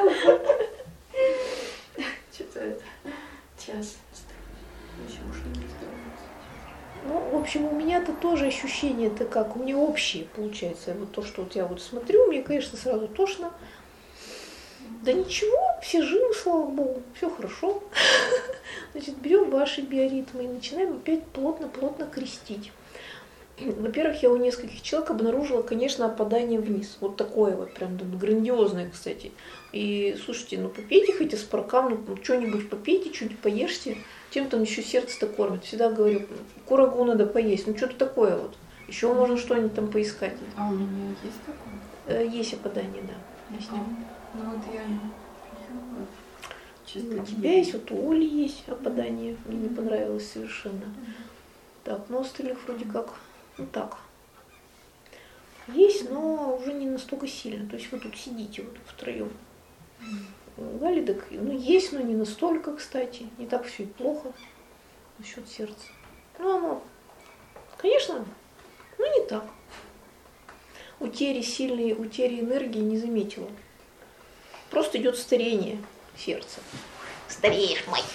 Что-то это час. Еще уж не здоровается. Ну, в общем, у меня-то тоже ощущение-то как, у меня общие, получается. Вот то, что вот я вот смотрю, мне, конечно, сразу тошно. Да ничего, все живы, слава богу, все хорошо. Значит, берем ваши биоритмы и начинаем опять плотно-плотно крестить. Во-первых, я у нескольких человек обнаружила, конечно, опадание вниз. Вот такое вот, прям грандиозное, кстати. И, слушайте, ну попейте хоть аспаркам, ну что-нибудь попейте, что-нибудь поешьте. Тем там еще сердце-то кормит. Всегда говорю, курагу надо поесть, ну что-то такое вот. Еще можно что-нибудь там поискать. А у меня есть такое? Есть опадание, да. Есть. Ну вот я не пью. Чисто у тебя есть, вот у Оли есть опадание. Мне не понравилось совершенно. Так, но у остальных вроде как, ну так. Есть, но уже не настолько сильно. То есть вы тут сидите вот втроем. Гали, так, ну есть, но не настолько, кстати. Не так все и плохо насчет сердца. Ну, оно, конечно, ну не так. Утери сильной, утери энергии не заметила. Просто идет старение. сердце. Стареешь, мать.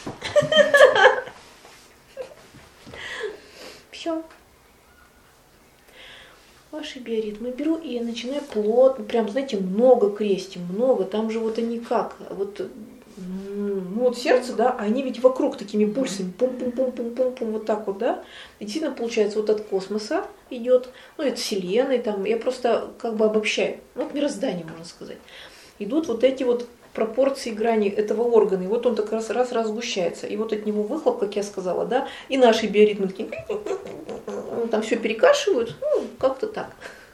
Все. Ваши биоритмы беру и я начинаю плотно, прям, знаете, много крестим, много. Там же вот они как, вот, ну вот сердце, да, а они ведь вокруг такими пульсами, пум-пум-пум-пум-пум-пум, вот так вот, да. И действительно получается вот от космоса идет, ну это Вселенной, там, я просто как бы обобщаю, вот мироздание, можно сказать. Идут вот эти вот пропорции грани этого органа, и вот он так раз, раз, раз сгущается, и вот от него выхлоп, как я сказала, да, и наши биоритмы такие, там все перекашивают, ну, как-то так.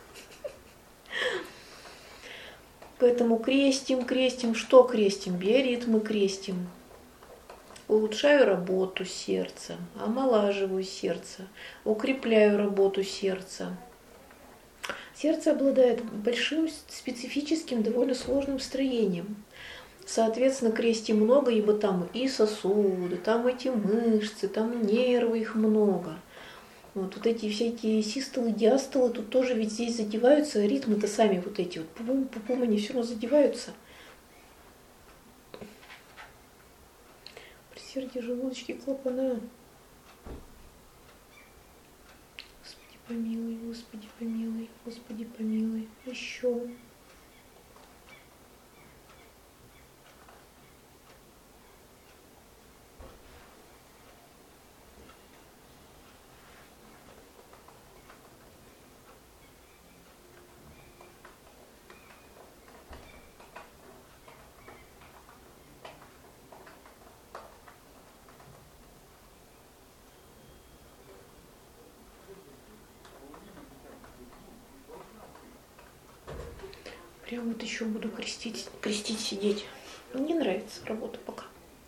Поэтому крестим, крестим, что крестим? Биоритмы крестим. Улучшаю работу сердца, омолаживаю сердце, укрепляю работу сердца. Сердце обладает большим специфическим, довольно сложным строением. Соответственно, крестим много, ибо там и сосуды, там эти мышцы, там нервы, их много. Вот, вот эти всякие систолы, диастолы, тут тоже ведь здесь задеваются, ритмы-то сами вот эти вот, пум пум они все равно задеваются. Предсердие, желудочки, клапана. Господи помилуй, Господи помилуй, Господи помилуй. Еще. Прям вот еще буду крестить, крестить, сидеть. Мне нравится работа пока.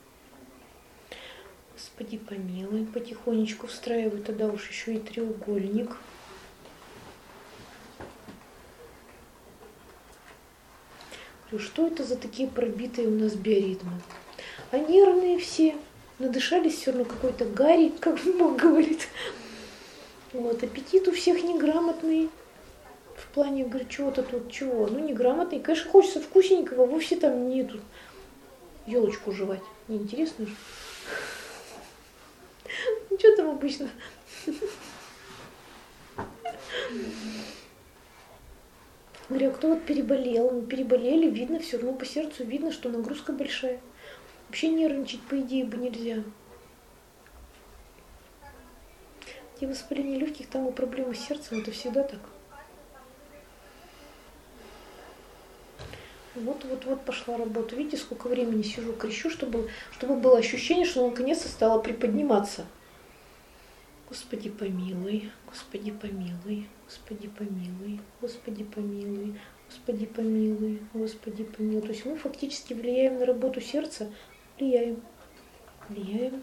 Господи помилуй, потихонечку встраиваю тогда уж еще и треугольник. Говорю, что это за такие пробитые у нас биоритмы? А нервные все, надышались все равно какой-то гари, как Бог говорит. Вот, аппетит у всех неграмотный. В плане, говорю, чего-то тут, чего? Ну, неграмотный. Конечно, хочется вкусненького, вовсе там нету. Елочку жевать. Неинтересно же. Ну, что там обычно? Говорю, а кто вот переболел? Мы переболели, видно, все равно по сердцу видно, что нагрузка большая. Вообще нервничать, по идее, бы нельзя. Где воспаление легких, там и проблемы с сердцем, это всегда так. Вот-вот-вот пошла работа. Видите, сколько времени сижу, крещу, чтобы, чтобы было ощущение, что наконец-то стала приподниматься. Господи помилуй, Господи помилуй, Господи помилуй, Господи помилуй, Господи помилуй, Господи помилуй. То есть мы фактически влияем на работу сердца, влияем, влияем.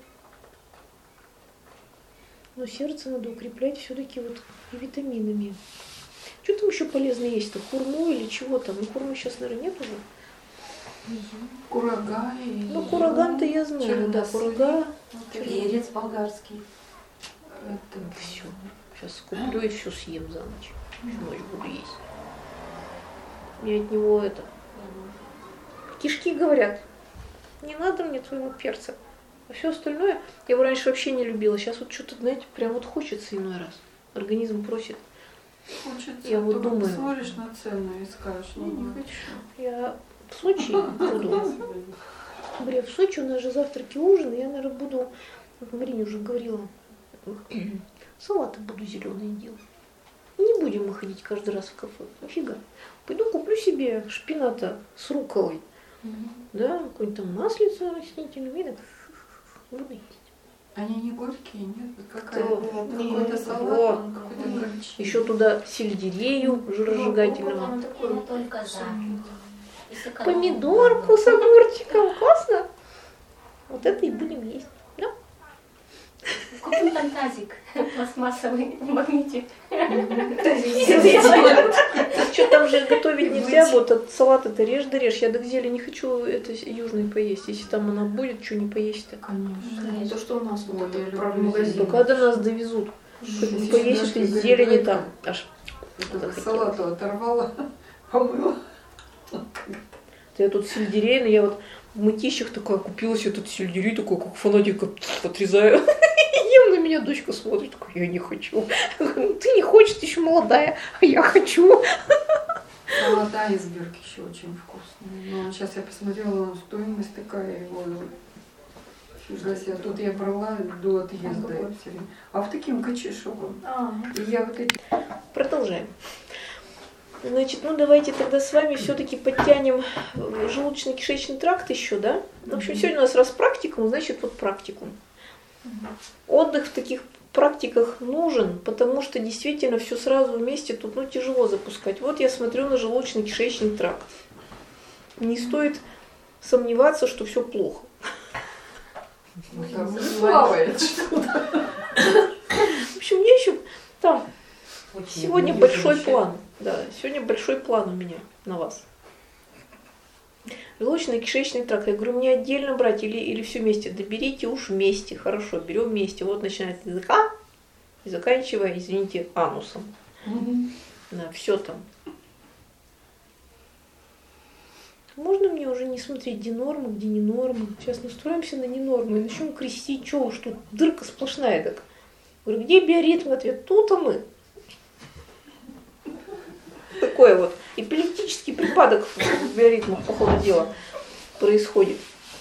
Но сердце надо укреплять все-таки вот и витаминами. Что там еще полезно есть-то? Хурму или чего там? Ну, хурмы сейчас, наверное, нет уже. Курага и... Ну, кураган-то я знаю, черносы. Да, курага. Перец болгарский. Это все. Сейчас куплю и все съем за ночь. Всю ночь буду есть. Мне от него это... Кишки говорят, не надо мне твоего перца. А все остальное, я его раньше вообще не любила. Сейчас вот что-то, знаете, прям вот хочется иной раз. Организм просит. Хочется, я вот думаю. Смотришь на цену и скажешь, ну не хочу. Я в Сочи буду. Говорю, в Сочи у нас же завтраки, ужин, я, наверное, буду, как Марине уже говорила, салаты буду зеленые делать. Не будем мы ходить каждый раз в кафе. Нафига. Пойду куплю себе шпината с рукколой. Mm-hmm. Да, какое-нибудь там маслице растительное, и так буду есть. Они не горькие, нет? Какая? Какой-то салат, какой-то горчи. Еще туда сельдерею жиросжигательного. Только за. Помидорку с огурчиком. Классно? Вот это и будем есть. Да? Купим там тазик пластмассовый в магните. Что там же готовить нельзя, вот от салата ты режь да режь. Я до зелени не хочу это южной поесть. Если там она будет, что не поесть-то? Конечно. То, что у нас вот Ой, это в магазине. Ну когда нас довезут? Хоть поесть этой зелени там. Аж салату оторвала, помыла. Я тут сельдерей, но я вот в мытищах такая купилась, я тут сельдерей такой, как фанатик, отрезаю. Ем, на меня дочка смотрит, такой, я не хочу. Ты не хочешь, ты еще молодая, а я хочу. Молодая из Берки еще очень вкусная. Но сейчас я посмотрела, стоимость такая его. Фига себе. Тут я брала до отъезда. все время. А в таким качешоком. А, И я вот эти... Продолжаем. Значит, ну давайте тогда с вами все-таки подтянем желудочно-кишечный тракт еще, да? В общем, сегодня у нас раз практикум, значит, вот практикум. Отдых в таких практиках нужен, потому что действительно все сразу вместе тут ну, тяжело запускать. Вот я смотрю на желудочно-кишечный тракт. Не стоит сомневаться, что все плохо. Ну, там плавает что-то. В общем, мне еще там Очень сегодня много большой вещей. план. Да, сегодня большой план у меня на вас. Желудочно-кишечный тракт. Я говорю, мне отдельно брать или, или все вместе? Да берите уж вместе. Хорошо, берем вместе. Вот начинается с языка и заканчивая, извините, анусом. Да, все там. Можно мне уже не смотреть, где нормы, где не нормы? Сейчас настроимся на ненормы и начнем крестить, что уж тут дырка сплошная так. Говорю, где биоритм? Ответ, тут-то мы. Такой вот эпилептический припадок в биоритмах, по ходу дела, происходит.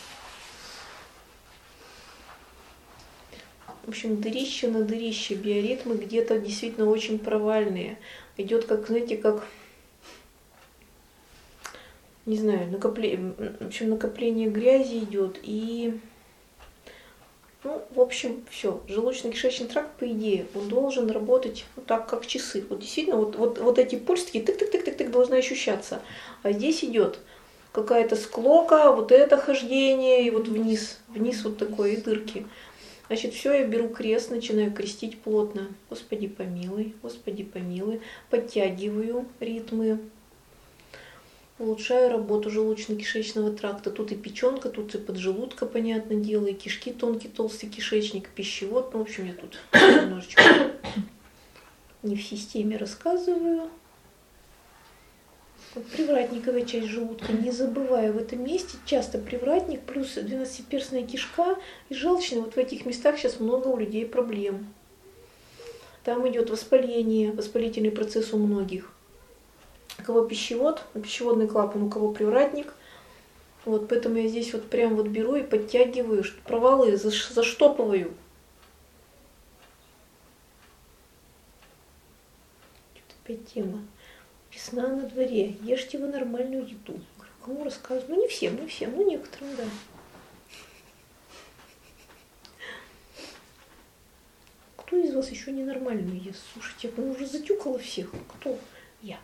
В общем, дырище на дырище, биоритмы где-то действительно очень провальные. Идет, как, знаете, как, не знаю, накопление, в общем, накопление грязи идет и, ну, в общем, все. Желудочно-кишечный тракт, по идее, он должен работать вот так, как часы. Вот действительно, вот, вот, вот эти пульсики тык-тык-тык-тык должны ощущаться. А здесь идет какая-то склока, вот это хождение, и вот вниз, вниз вот такое, и дырки. Значит, все, я беру крест, начинаю крестить плотно. Господи помилуй, Господи помилуй. Подтягиваю ритмы. Улучшаю работу желудочно-кишечного тракта. Тут и печенка, тут и поджелудка, понятное дело, и кишки, тонкий, толстый кишечник, пищевод. Ну, в общем, я тут немножечко не в системе рассказываю. Вот привратниковая часть желудка, не забывая в этом месте, часто привратник плюс двенадцатиперстная кишка и желчная. Вот в этих местах сейчас много у людей проблем. Там идет воспаление, воспалительный процесс у многих. У кого пищевод, пищеводный клапан, у кого привратник. Вот поэтому я здесь вот прям вот беру и подтягиваю, провалы заштопываю. Что-то опять тема. Весна на дворе, ешьте вы нормальную еду. Кому рассказываю? Ну не всем, не всем, ну некоторым, да. Кто из вас еще ненормальную ест? Слушайте, я уже затюкала всех. Кто? Я.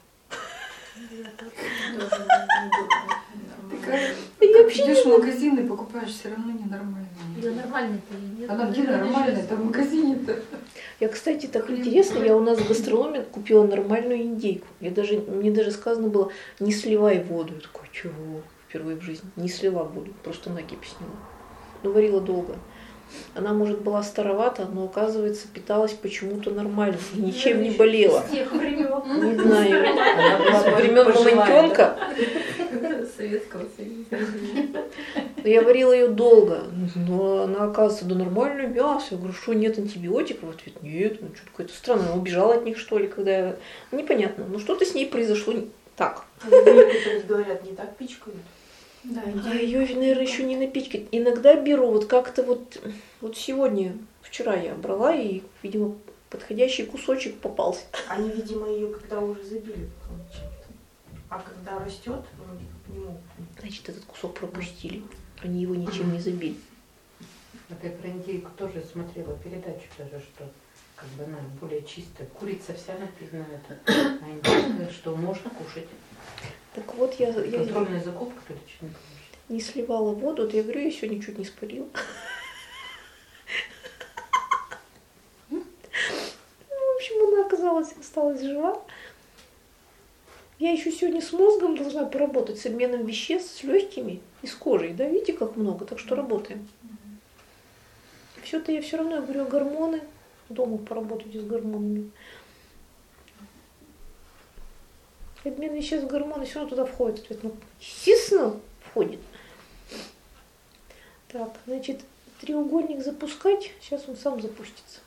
Ты вообще идешь в магазин и покупаешь все равно ненормально. Да нормально-то и нет. Она где нормально-то в магазине-то? Я, кстати, так интересно, я у нас в гастрономе купила нормальную индейку. Я даже, мне даже сказано было, не сливай воду. Я такой, чего? Впервые в жизни. Не слила воду, просто накипь сняла. Но варила долго. Она, может, была старовата, но, оказывается, питалась почему-то нормально и ничем не болела. С тех времен. Не знаю. Она была Со времен пожилая, мамонтенка. Советского Союза. Я варила ее долго, но она, оказывается, да нормальное мясо. Я говорю, что нет антибиотиков? В ответ, нет, ну что-то какое-то странное. Она убежала от них, что ли, когда я... Непонятно, но что-то с ней произошло не так. Говорят, не так пичкают. да, А ее, наверное, еще не напичкать. Иногда беру, вот как-то вот, вот сегодня, вчера я брала, и, видимо, подходящий кусочек попался. Они, видимо, ее когда уже забили чем-то. А когда растет, вроде как не могут. Значит, этот кусок пропустили. Они его ничем не забили. Вот я про индейку тоже смотрела передачу даже, что как бы она более чистая. Курица вся написана, это, а индейка, что можно кушать. Так вот, я, я Контрольная закупка, то что не помнишь. не сливала воду, вот я говорю, я сегодня чуть не спалила. Ну, в общем, она оказалась, осталась жива. Я еще сегодня с мозгом должна поработать, с обменом веществ, с легкими и с кожей. Да, видите, как много, так что работаем. Все-то я все равно, я говорю, гормоны. Дома поработайте с гормонами. Обмен веществ, гормоны все равно туда входит. Ответ, ну, естественно, входит. Так, значит, треугольник запускать, сейчас он сам запустится.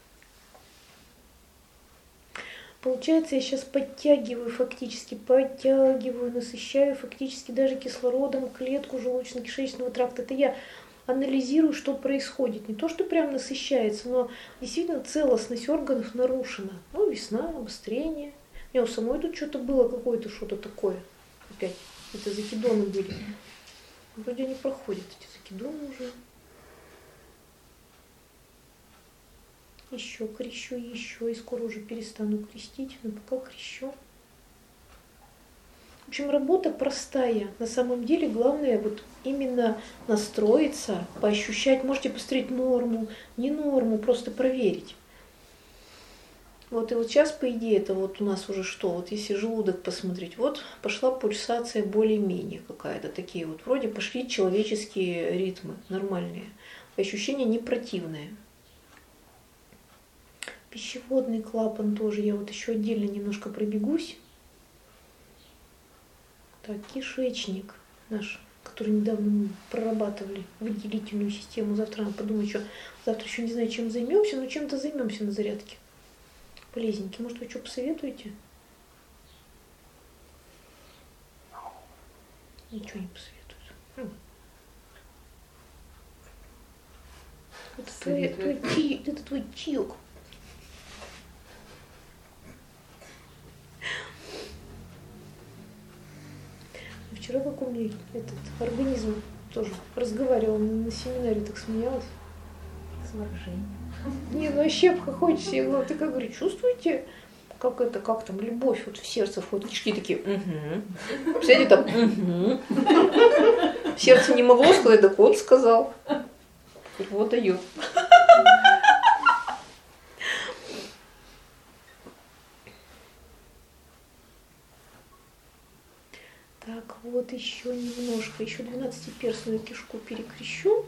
Получается, я сейчас подтягиваю, фактически подтягиваю, насыщаю фактически даже кислородом клетку желудочно-кишечного тракта. Это я анализирую, что происходит. Не то, что прям насыщается, но действительно целостность органов нарушена. Ну, весна, обострение. У меня у самой тут что-то было, какое-то что-то такое. Опять, это закидоны были. Вроде они проходят, эти закидоны уже. Еще крещу, еще, и скоро уже перестану крестить, но пока крещу. В общем, работа простая. На самом деле главное вот именно настроиться, поощущать. Можете посмотреть норму, не норму, просто проверить. Вот и вот сейчас, по идее, это вот у нас уже что? Вот если желудок посмотреть, вот пошла пульсация более-менее какая-то. Такие вот вроде пошли человеческие ритмы, нормальные. Ощущения не противные. Пищеводный клапан тоже, я вот еще отдельно немножко пробегусь. Так, кишечник наш, который недавно мы прорабатывали, выделительную систему. Завтра надо подумать, что завтра еще не знаю, чем займемся, но чем-то займемся на зарядке. Полезненький. Может, вы что посоветуете? Ничего не посоветуют. Это твой, твой, ти, это твой чаек. Вчера как у меня этот организм тоже разговаривал на семинаре, так смеялась. Сворожение. Не, ну вообще хочется. Я говорю, ты как говорю, чувствуете, как это, как там любовь вот в сердце входит? Кишки такие, угу. Представляете, там, угу. Сердце не могло сказать, так он сказал. Вот дает. Так, вот еще немножко, еще двенадцатиперстную кишку перекрещу.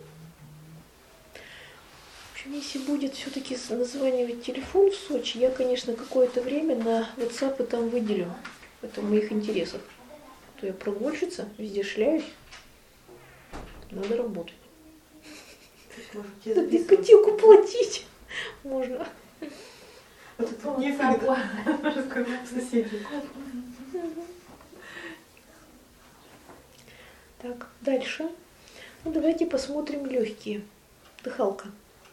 В общем, если будет все-таки названивать телефон в Сочи, я, конечно, какое-то время на WhatsApp и там выделю. Это в моих интересах. А то я прогульщица, везде шляюсь. Надо работать. За дискотеку платить можно. Вот это некогда рассказать соседям. Так, дальше. Ну, давайте посмотрим легкие. Дыхалка.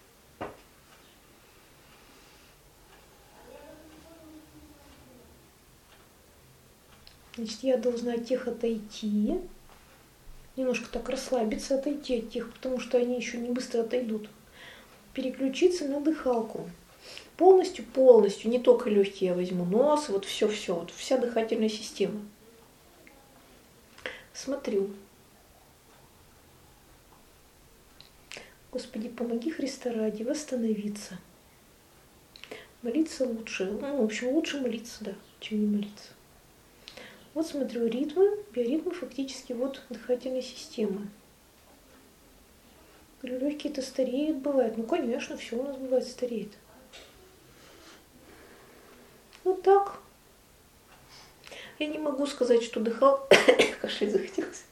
Значит, я должна от тех отойти. Немножко так расслабиться, отойти от тех, потому что они еще не быстро отойдут. Переключиться на дыхалку. Полностью, полностью, не только легкие я возьму, нос, вот все-все, вот вся дыхательная система. Смотрю. Господи, помоги Христа ради восстановиться. Молиться лучше. Ну, в общем, лучше молиться, да, чем не молиться. Вот смотрю ритмы, биоритмы фактически вот дыхательной системы. Говорю, легкие-то стареют, бывает. Ну, конечно, все у нас бывает стареет. Вот так. Я не могу сказать, что дыхал... Кашлять захотелось.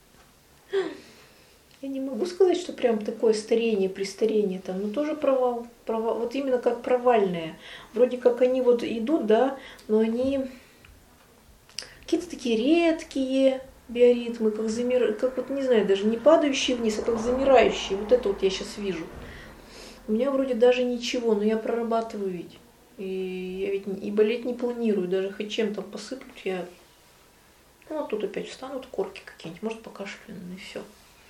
Я не могу сказать, что прям такое старение, престарение там, но тоже провал. провал. Вот именно как провальные. Вроде как они вот идут, да, но они какие-то такие редкие биоритмы, как замир... как вот, не знаю, даже не падающие вниз, а как замирающие. Вот это вот я сейчас вижу. У меня вроде даже ничего, но я прорабатываю ведь. И я ведь и болеть не планирую, даже хоть чем там посыплють, я... Ну, вот тут опять встанут корки какие-нибудь, может, покашляю, и все.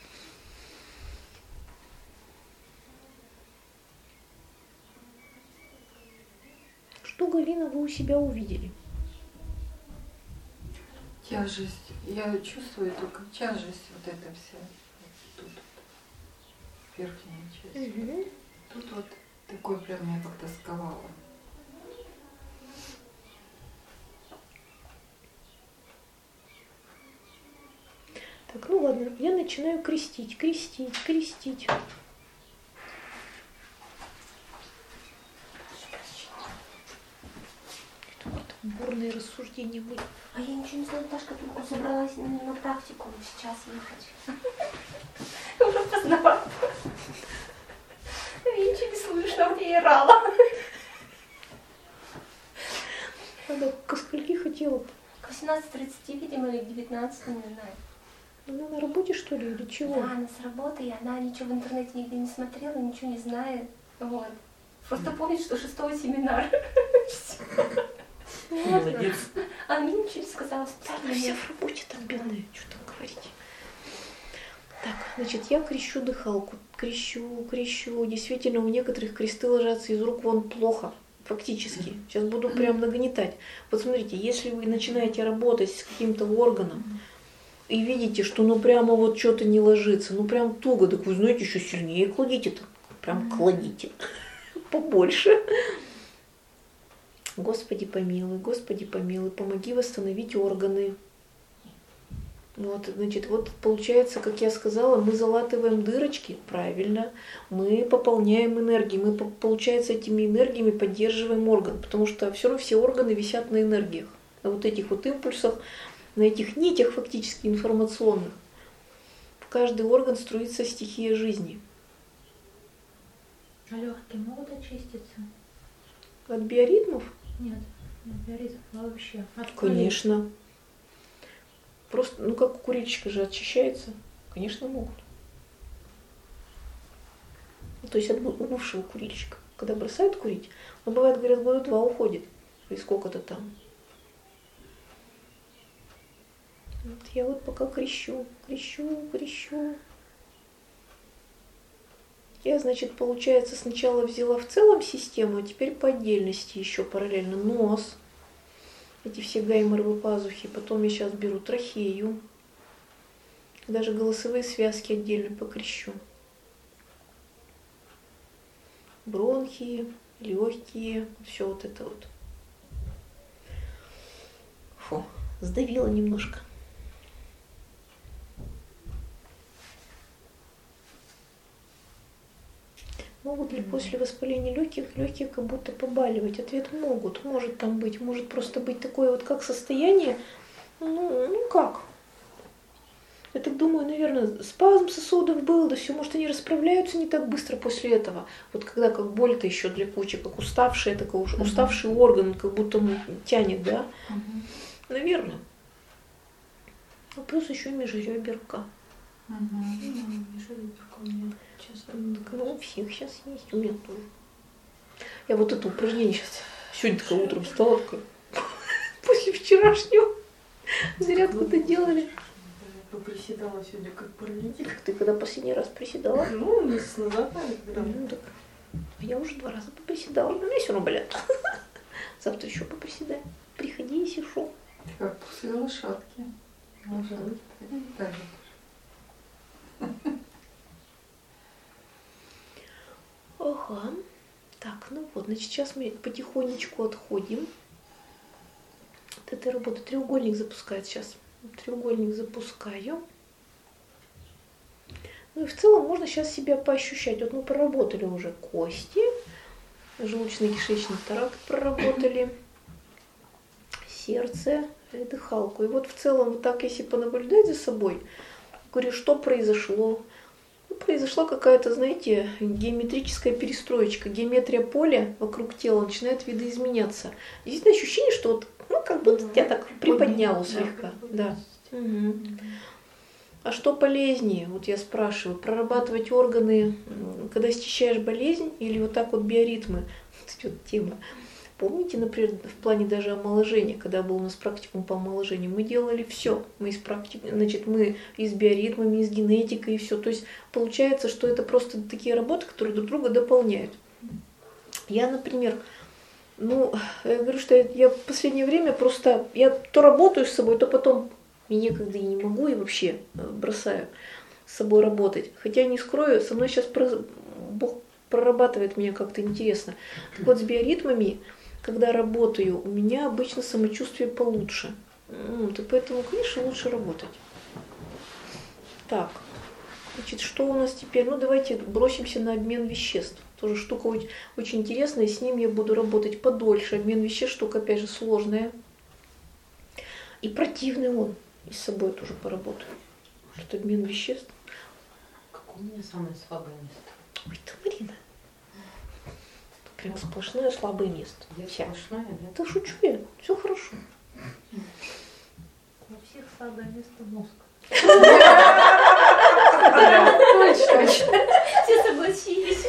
Что, Галина, вы у себя увидели? Тяжесть. Я чувствую только тяжесть вот эта вся. Тут верхняя часть. Угу. Тут вот такой прям я как-то сковала. Так, ну ладно, я начинаю крестить, крестить, крестить. Бурные рассуждения были. А я ничего не знаю, Дашка только собралась на, на практику сейчас ехать. уже поздновато. Я ничего не слышно, мне орала. Надо ко скольки хотела? К восемнадцати тридцати, видимо, или к девятнадцати, не знаю. Она на работе, что ли, или чего? Да, она с работы, и она ничего в интернете нигде не смотрела, ничего не знает. Вот. Просто помнит, что шестого семинар. Молодец. А мне ничего не сказала. Она вся в работе там, бедная, что там говорить. Так, значит, я крещу дыхалку, крещу, крещу. Действительно, у некоторых кресты ложатся из рук вон плохо, фактически. Сейчас буду прям нагнетать. Вот смотрите, если вы начинаете работать с каким-то органом и видите, что ну прямо вот что-то не ложится, ну прям туго, так вы знаете, еще сильнее кладите-то. Прям кладите побольше. Господи помилуй, Господи помилуй, помоги восстановить органы. Вот, значит, вот получается, как я сказала, мы залатываем дырочки, правильно, мы пополняем энергии, мы, получается, этими энергиями поддерживаем орган, потому что все равно все органы висят на энергиях, на вот этих вот импульсах, на этих нитях фактически информационных. В каждый орган струится стихия жизни. А легкие могут очиститься? От биоритмов? Нет, не от биоритмов, а вообще. От Конечно. Просто, ну как у курильщика же очищается, конечно, могут. Ну, то есть от у бывшего курильщика, когда бросают курить, но бывает, говорят, года два уходит, и сколько-то там. Вот я вот пока крещу, крещу, крещу. Я, значит, получается, сначала взяла в целом систему, а теперь по отдельности еще параллельно нос. Эти все гайморовые пазухи. Потом я сейчас беру трахею. Даже голосовые связки отдельно покрещу. Бронхи, легкие, все вот это вот. Фу, сдавила немножко. Могут ли после воспаления легких легкие как будто побаливать? Ответ могут. Может там быть. Может просто быть такое вот как состояние. Ну, ну как? Я так думаю, наверное, спазм сосудов был, да все, может, они расправляются не так быстро после этого. Вот когда как боль-то еще для кучи, как уставший, такой уж уставший орган, как будто ну, тянет, да? Угу. Наверное. А плюс еще межреберка. Угу. Межреберка у меня, честно. Ну, у всех сейчас есть, у меня тоже. Я вот это упражнение сейчас, сегодня такая утром встала, такая, после вчерашнего зарядку-то делали. Поприседала сегодня как паралитик. Ты когда последний раз приседала? Ну, месяц назад, наверное. Ну, так. Я уже два раза поприседала, но у меня все равно болят. Завтра еще поприседаем. Приходи, если шо. Как после лошадки. Может быть, так же. Ага. Так, ну вот, значит, сейчас мы потихонечку отходим от этой работы. Треугольник запускает сейчас. Треугольник запускаю. Ну и в целом можно сейчас себя поощущать. Вот мы проработали уже кости, желудочно-кишечный тракт проработали, сердце и дыхалку. И вот в целом вот так, если понаблюдать за собой, говорю, что произошло? Ну, произошла какая-то, знаете, геометрическая перестроечка. Геометрия поля вокруг тела начинает видоизменяться. Действительно ощущение, что вот, ну, как будто тебя так приподняло слегка. Да. Угу. А что полезнее? Вот я спрашиваю, прорабатывать органы, когда истощаешь болезнь, или вот так вот биоритмы? Вот тема. Помните, например, в плане даже омоложения, когда был у нас практикум по омоложению, мы делали все. Мы из практики, значит, мы и с биоритмами, и с генетикой, и все. То есть получается, что это просто такие работы, которые друг друга дополняют. Я, например, ну, я говорю, что я, я в последнее время просто, я то работаю с собой, то потом мне некогда и не могу, и вообще бросаю с собой работать. Хотя не скрою, со мной сейчас про, Бог прорабатывает меня как-то интересно. Так вот, с биоритмами, когда работаю, у меня обычно самочувствие получше. Ну, и поэтому, конечно, лучше работать. Так, значит, что у нас теперь? Ну, давайте бросимся на обмен веществ. Тоже штука очень, очень интересная, с ним я буду работать подольше. Обмен веществ штука, опять же, сложная. И противный он. И с собой тоже поработаю. Что обмен веществ. Какое у меня самое слабое место? Ой, ты, Марина. Прям сплошное слабое место. Я Вся. сплошная, да? Да шучу я, все хорошо. У всех слабое место мозг. Точно. Все согласились.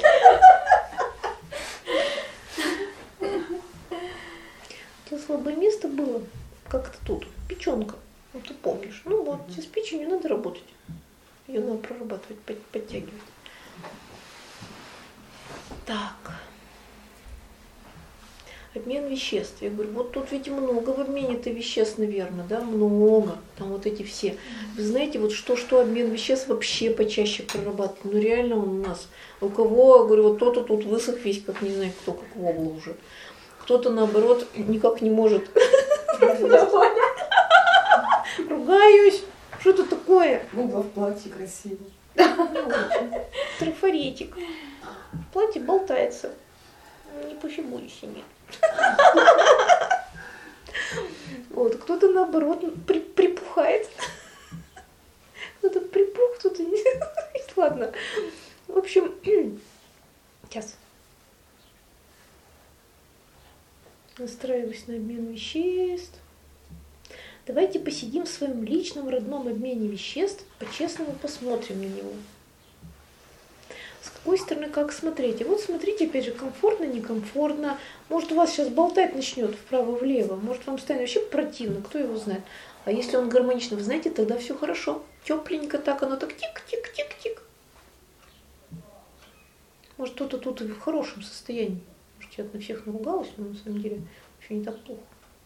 Это слабое место было как-то тут, печенка. Ну ты помнишь. Ну вот, с печенью надо работать. Ее надо прорабатывать, под- подтягивать. Так. Обмен веществ. Я говорю, вот тут ведь много в обмене-то веществ, наверное, да, много. Там вот эти все. Вы знаете, вот что-что обмен веществ вообще почаще прорабатывать. Ну реально он у нас. У кого, говорю, вот кто-то тут высох весь, как не знаю кто, как вобла уже. Кто-то наоборот никак не может. Ругаюсь. Что это такое? Губа в платье красиво. Трафаретик. Платье болтается. Не пофигуйся, нет. Вот, кто-то наоборот при, припухает. Кто-то припух, кто-то не. Ладно. В общем, сейчас. Настраиваюсь на обмен веществ. Давайте посидим в своем личном родном обмене веществ, по-честному посмотрим на него. С какой стороны как смотреть? И вот смотрите, опять же, комфортно, некомфортно. Может, у вас сейчас болтать начнет вправо-влево, может, вам станет вообще противно, кто его знает. А если он гармоничный, вы знаете, тогда все хорошо. Тепленько так, оно так тик-тик-тик-тик. Может, кто-то тут и в хорошем состоянии. Может, я на всех наругалась, но на самом деле вообще не так плохо.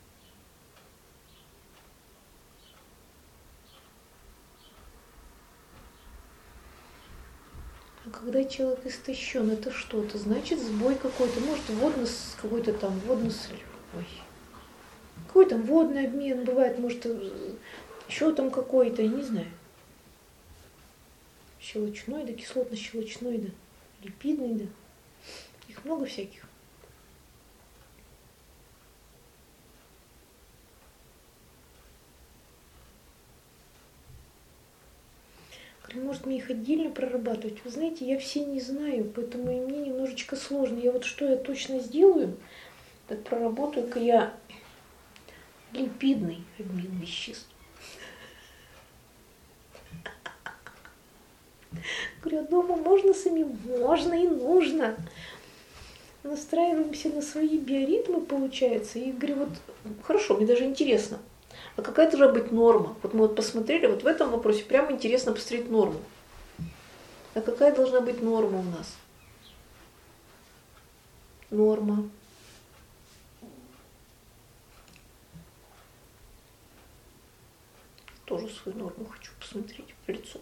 А когда человек истощен, это что? Это значит сбой какой-то, может, водно какой-то там водно ой, какой там водный обмен бывает, может, еще там какой-то, я не знаю. Щелочной, да, кислотно-щелочной, да, липидный, да. Их много всяких. Может, мне их отдельно прорабатывать? Вы знаете, я все не знаю, поэтому и мне немножечко сложно. Я вот что я точно сделаю, так проработаю-ка я липидный обмен веществ. Говорю, дома можно самим? Можно и нужно. Настраиваемся на свои биоритмы, получается. И говорю, вот хорошо, мне даже интересно. А какая должна быть норма? Вот мы вот посмотрели, вот в этом вопросе прямо интересно посмотреть норму. А какая должна быть норма у нас? Норма. Тоже свою норму хочу посмотреть в лицо.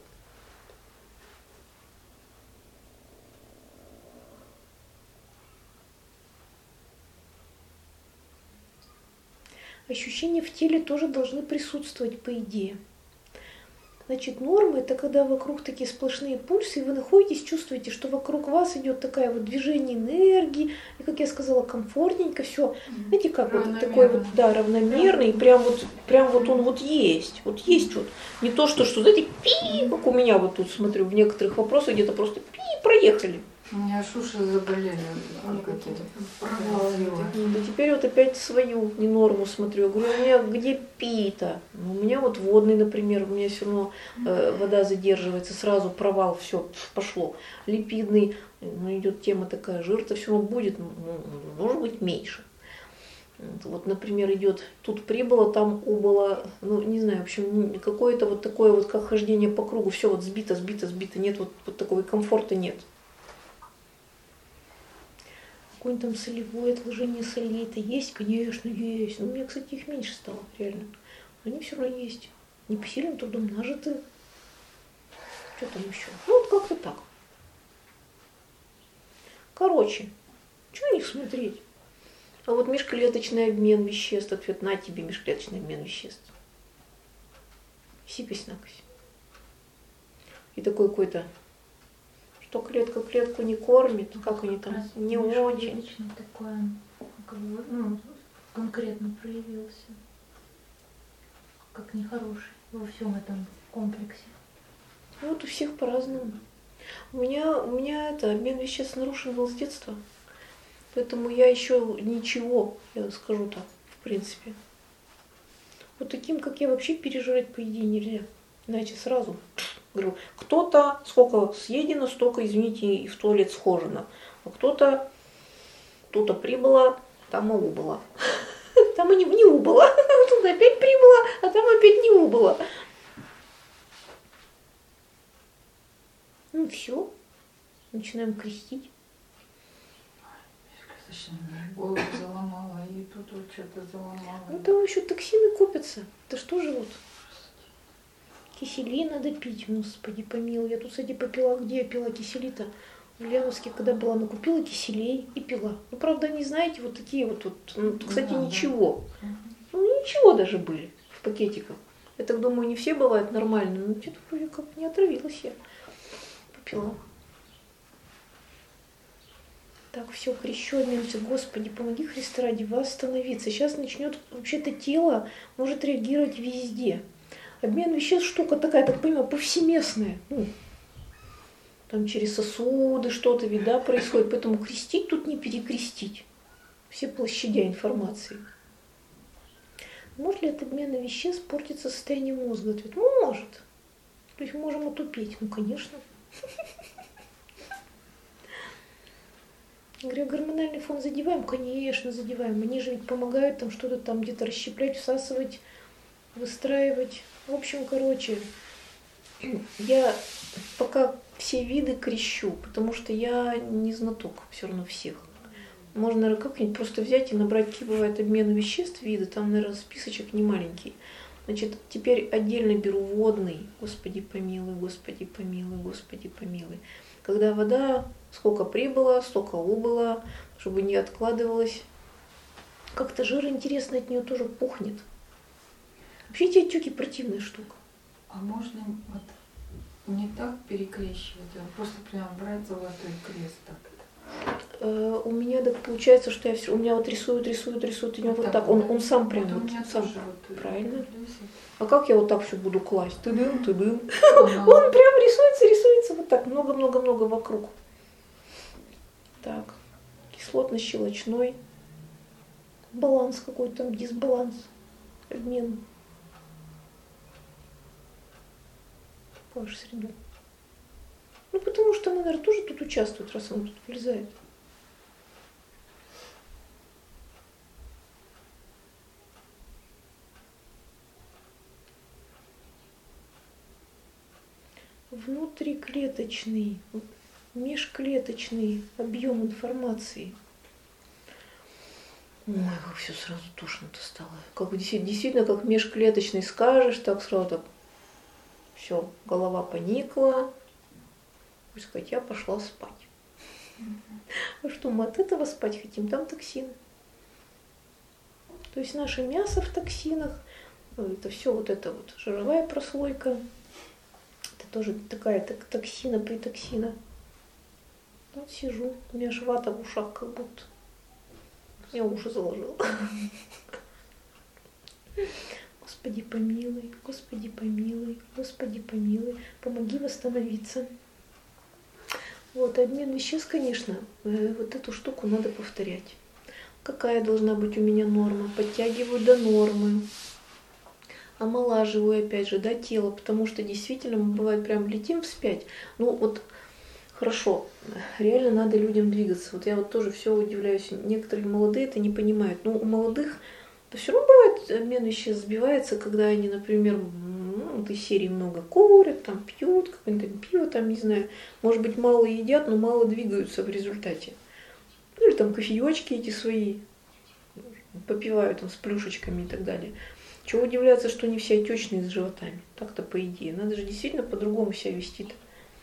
Ощущения в теле тоже должны присутствовать, по идее. Значит, норма – это когда вокруг такие сплошные пульсы, и вы находитесь, чувствуете, что вокруг вас идет такое вот движение энергии, и, как я сказала, комфортненько, все. Знаете, как вот такой вот, да, равномерный, и прям вот, прям вот он вот есть, вот есть вот. Не то, что, что, знаете, пи, как у меня вот тут, смотрю, в некоторых вопросах где-то просто пи, проехали. У меня аж уши заболели. Как это? Да теперь вот опять свою не норму смотрю. Я говорю, у меня где пи-то? У меня вот водный, например, у меня все равно э, вода задерживается, сразу провал, все, пошло. Липидный, ну, идет тема такая, жир-то все равно будет, ну, может быть, меньше. Вот, например, идет, тут прибыло, там убыло, ну, не знаю, в общем, какое-то вот такое вот как хождение по кругу, все вот сбито, сбито, сбито, нет, вот, вот такого комфорта нет. Какое-нибудь там солевое отложение солей-то есть, конечно, есть. Но у меня, кстати, их меньше стало, реально. Но они все равно есть. Непосильным трудом нажиты. Что там еще? Ну, вот как-то так. Короче, что на них смотреть? А вот межклеточный обмен веществ, ответ на тебе межклеточный обмен веществ. Сипись-накось. И такой какой-то, что клетка клетку не кормит, как они там, не очень. Лично такое, как бы, ну, конкретно проявился, как нехороший во всем этом комплексе. Вот у всех по-разному. У меня, у меня это, обмен веществ нарушен был с детства. Поэтому я еще ничего, я скажу так, в принципе. Вот таким, как я, вообще пережрать, по идее, нельзя. Иначе сразу, говорю, кто-то сколько съедено, столько, извините, и в туалет схожено. А кто-то, кто-то прибыло, там и убыло. Там и не, не убыло. Тут опять прибыло, а там опять не убыло. Ну все, начинаем крестить. Голову заломала, и тут вот что-то заломала. Ну там еще токсины копятся. Это что же вот? Кисели надо пить, господи помилуй. Я тут, кстати, попила, где я пила кисели-то? В Ульяновске, когда была, накупила киселей и пила. Ну, правда, не знаете, вот такие вот, вот ну, кстати, да, ничего. Да. Ну, ничего даже были в пакетиках. Я так думаю, не все бывают нормальные, но где-то вроде как не отравилась я. Попила. Так, все, крещу, обменимся. Господи, помоги, Христа ради, восстановиться. Сейчас начнет, вообще-то тело может реагировать везде. Обмен веществ штука такая, так понимаю, повсеместная. Ну, там через сосуды что-то, вида происходит, поэтому крестить тут не перекрестить. Все площадя информации. Может ли от обмена веществ портиться состояние мозга? Ответ, ну, может. То есть можем отупеть. Ну, конечно. Говорю, гормональный фон задеваем? Конечно, задеваем. Они же ведь помогают там что-то там где-то расщеплять, всасывать, выстраивать. В общем, короче, я пока все виды крещу, потому что я не знаток все равно всех. Можно, наверное, как-нибудь просто взять и набрать, какие бывают обмены веществ, виды, там, наверное, списочек не маленький. Значит, теперь отдельно беру водный, Господи помилуй, Господи помилуй, Господи помилуй. Когда вода сколько прибыла, столько убыла, чтобы не откладывалось. Как-то жир, интересно, от нее тоже пухнет. Вообще эти отеки противная штука. А можно вот не так перекрещивать, а просто прям брать золотой крест так? Uh, у меня так получается, что я все, у меня вот рисуют, рисуют, рисуют, и вот, вот так, он, он сам прям вот, вот сам, вот, правильно? А как я вот так все буду класть? Ты-дым, ты-дым. Он прям рисуется, рисуется вот так, много-много-много вокруг. Так, кислотно-щелочной, баланс какой-то там, дисбаланс, обмен. В вашу среду. Ну, потому что она, наверное, тоже тут участвует, раз она тут влезает. Внутриклеточный, межклеточный объем информации. Ой, как все сразу тошно-то стало. Как действительно, как межклеточный скажешь, так сразу так. Все, голова поникла. Пусть сказать, я пошла спать. А что, мы от этого спать хотим? Там токсины. То есть наше мясо в токсинах, это все вот это вот жировая прослойка. Это тоже такая так, токсина, притоксина. Вот сижу, у меня ж вата в ушах как будто. Я уши заложила. Господи помилуй, Господи помилуй, Господи помилуй, помоги восстановиться. Вот, обмен веществ, конечно, вот эту штуку надо повторять. Какая должна быть у меня норма? Подтягиваю до нормы. Омолаживаю, опять же, до тела, потому что действительно мы, бывает, прям летим вспять. Ну вот, хорошо, реально надо людям двигаться. Вот я вот тоже все удивляюсь. Некоторые молодые это не понимают. Но у молодых то все равно бывает, обмен веществ сбивается, когда они, например, ну, вот из серии много курят, там пьют, какое-нибудь пиво, там, не знаю, может быть, мало едят, но мало двигаются в результате. Ну, или там кофеечки эти свои попивают там с плюшечками и так далее. Чего удивляться, что не все отечные с животами. Так-то по идее. Надо же действительно по-другому себя вести-то.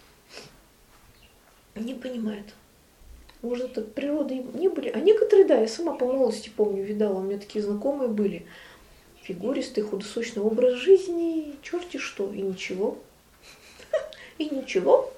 Не понимают. Может, от природы не были. А некоторые, да, я сама по молодости помню, видала. У меня такие знакомые были. Фигуристый, худосочный образ жизни. Черти что. И ничего. И ничего.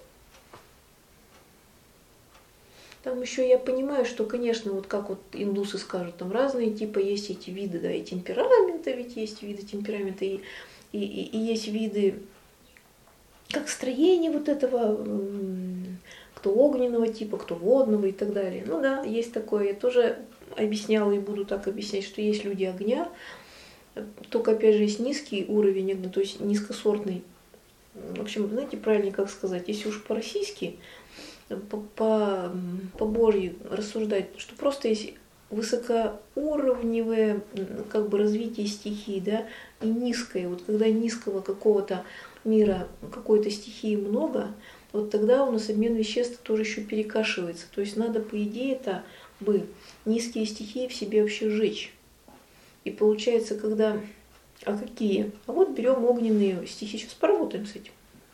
Там еще я понимаю, что, конечно, вот как вот индусы скажут, там разные типа есть эти виды, да, и темперамента, ведь есть виды темперамента, и, и, и, и есть виды как строение вот этого, кто огненного типа, кто водного и так далее. Ну да, есть такое. Я тоже объясняла и буду так объяснять, что есть люди огня, только опять же есть низкий уровень огня, то есть низкосортный. В общем, знаете, правильнее как сказать, если уж по-российски, по, по, по Божьи рассуждать, что просто есть высокоуровневое как бы развитие стихий, да, и низкое. Вот когда низкого какого-то мира, какой-то стихии много, вот тогда у нас обмен веществ тоже еще перекашивается. То есть надо, по идее, это бы низкие стихии в себе вообще сжечь. И получается, когда... А какие? А вот берем огненные стихии. Сейчас поработаем с этим.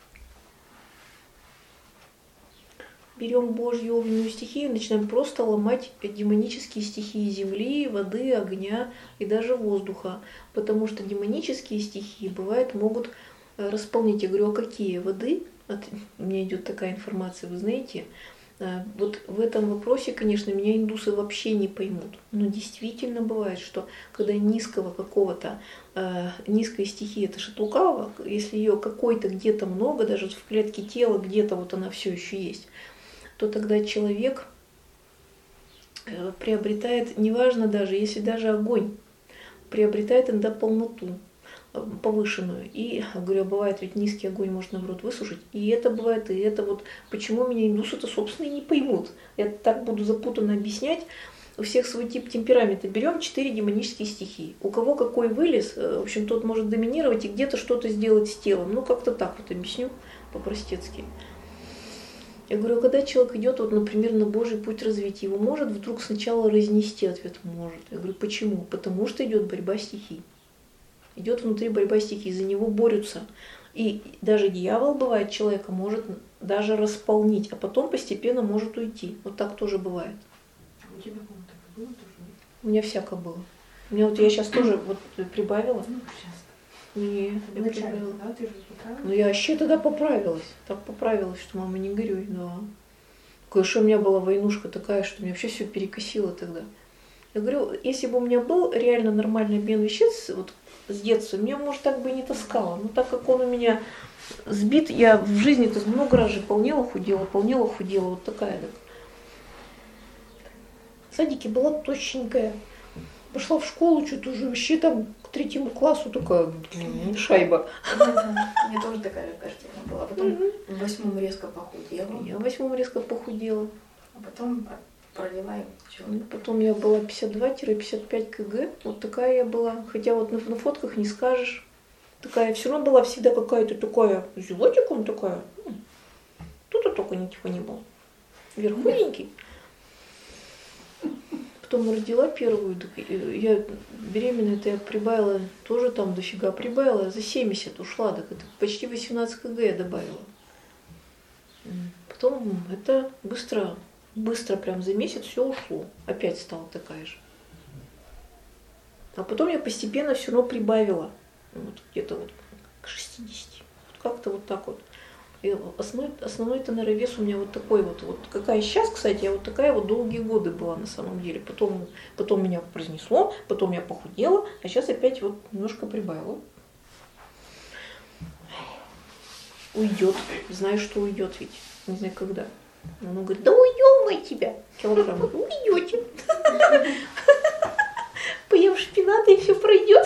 Берем Божью огненную стихию и начинаем просто ломать демонические стихии земли, воды, огня и даже воздуха. Потому что демонические стихии, бывает, могут располнить. Я говорю, а какие? Воды? От... У меня идет такая информация, вы знаете. Вот в этом вопросе, конечно, меня индусы вообще не поймут. Но действительно бывает, что когда низкого какого-то, э, низкой стихии, это же лукавого, если ее какой-то где-то много, даже в клетке тела где-то вот она все еще есть, то тогда человек э, приобретает, неважно даже, если даже огонь, приобретает иногда полноту повышенную. И, говорю, бывает ведь низкий огонь может, наоборот, высушить. И это бывает, и это вот. Почему меня индусы-то, собственно, и не поймут. Я так буду запутанно объяснять. У всех свой тип темперамента. Берем четыре демонические стихии. У кого какой вылез, в общем, тот может доминировать и где-то что-то сделать с телом. Ну, как-то так вот объясню по-простецки. Я говорю, когда человек идет, вот, например, на Божий путь развития, его может вдруг сначала разнести? Ответ может. Я говорю, почему? Потому что идет борьба стихий. Идет внутри борьба стихий, за него борются. И даже дьявол, бывает, человека может даже располнить, а потом постепенно может уйти. Вот так тоже бывает. У тебя, по-моему, так и было тоже? У меня всяко было. У меня вот я сейчас тоже вот прибавила. Ну, сейчас. Нет, я Вначале, прибавила. да, ты же поправила? Ну я вообще тогда поправилась. Так поправилась, что мама не горюй, да. Конечно, у меня была войнушка такая, что меня вообще все перекосило тогда. Я говорю, если бы у меня был реально нормальный обмен веществ, вот с детства, меня, может, так бы и не таскало. Но так как он у меня сбит, я в жизни-то много раз же полнела, худела, полнела, худела, вот такая так. В садике была тощенькая. Пошла в школу, что-то уже вообще там к третьему классу такая шайба. У меня тоже такая картина была. Потом в восьмом резко похудела. Я в восьмом резко похудела. А потом пролила и Ну, потом я была пятьдесят два - пятьдесят пять килограмм. Вот такая я была. Хотя вот на, на фотках не скажешь. Такая все равно была всегда какая-то такая, животик он такая. Тут-то только ничего не было. Вверх худенький. Потом родила первую. Я беременная-то я прибавила, тоже там дофига прибавила. За семьдесят ушла. Так это почти восемнадцать килограмм я добавила. Потом это быстро... Быстро, прям за месяц все ушло. Опять стала такая же. А потом я постепенно все равно прибавила. Вот где-то вот к шестидесяти. Вот как-то вот так вот. И основной, основной-то, наверное, вес у меня вот такой вот. Вот какая сейчас, кстати, я вот такая вот долгие годы была на самом деле. Потом, потом меня разнесло, потом я похудела, а сейчас опять вот немножко прибавила. Уйдет. Знаю, что уйдет ведь. Не знаю, когда. Он говорит, да уйдем мы от тебя, килограмм. Уйдете. Поем шпината и все пройдет.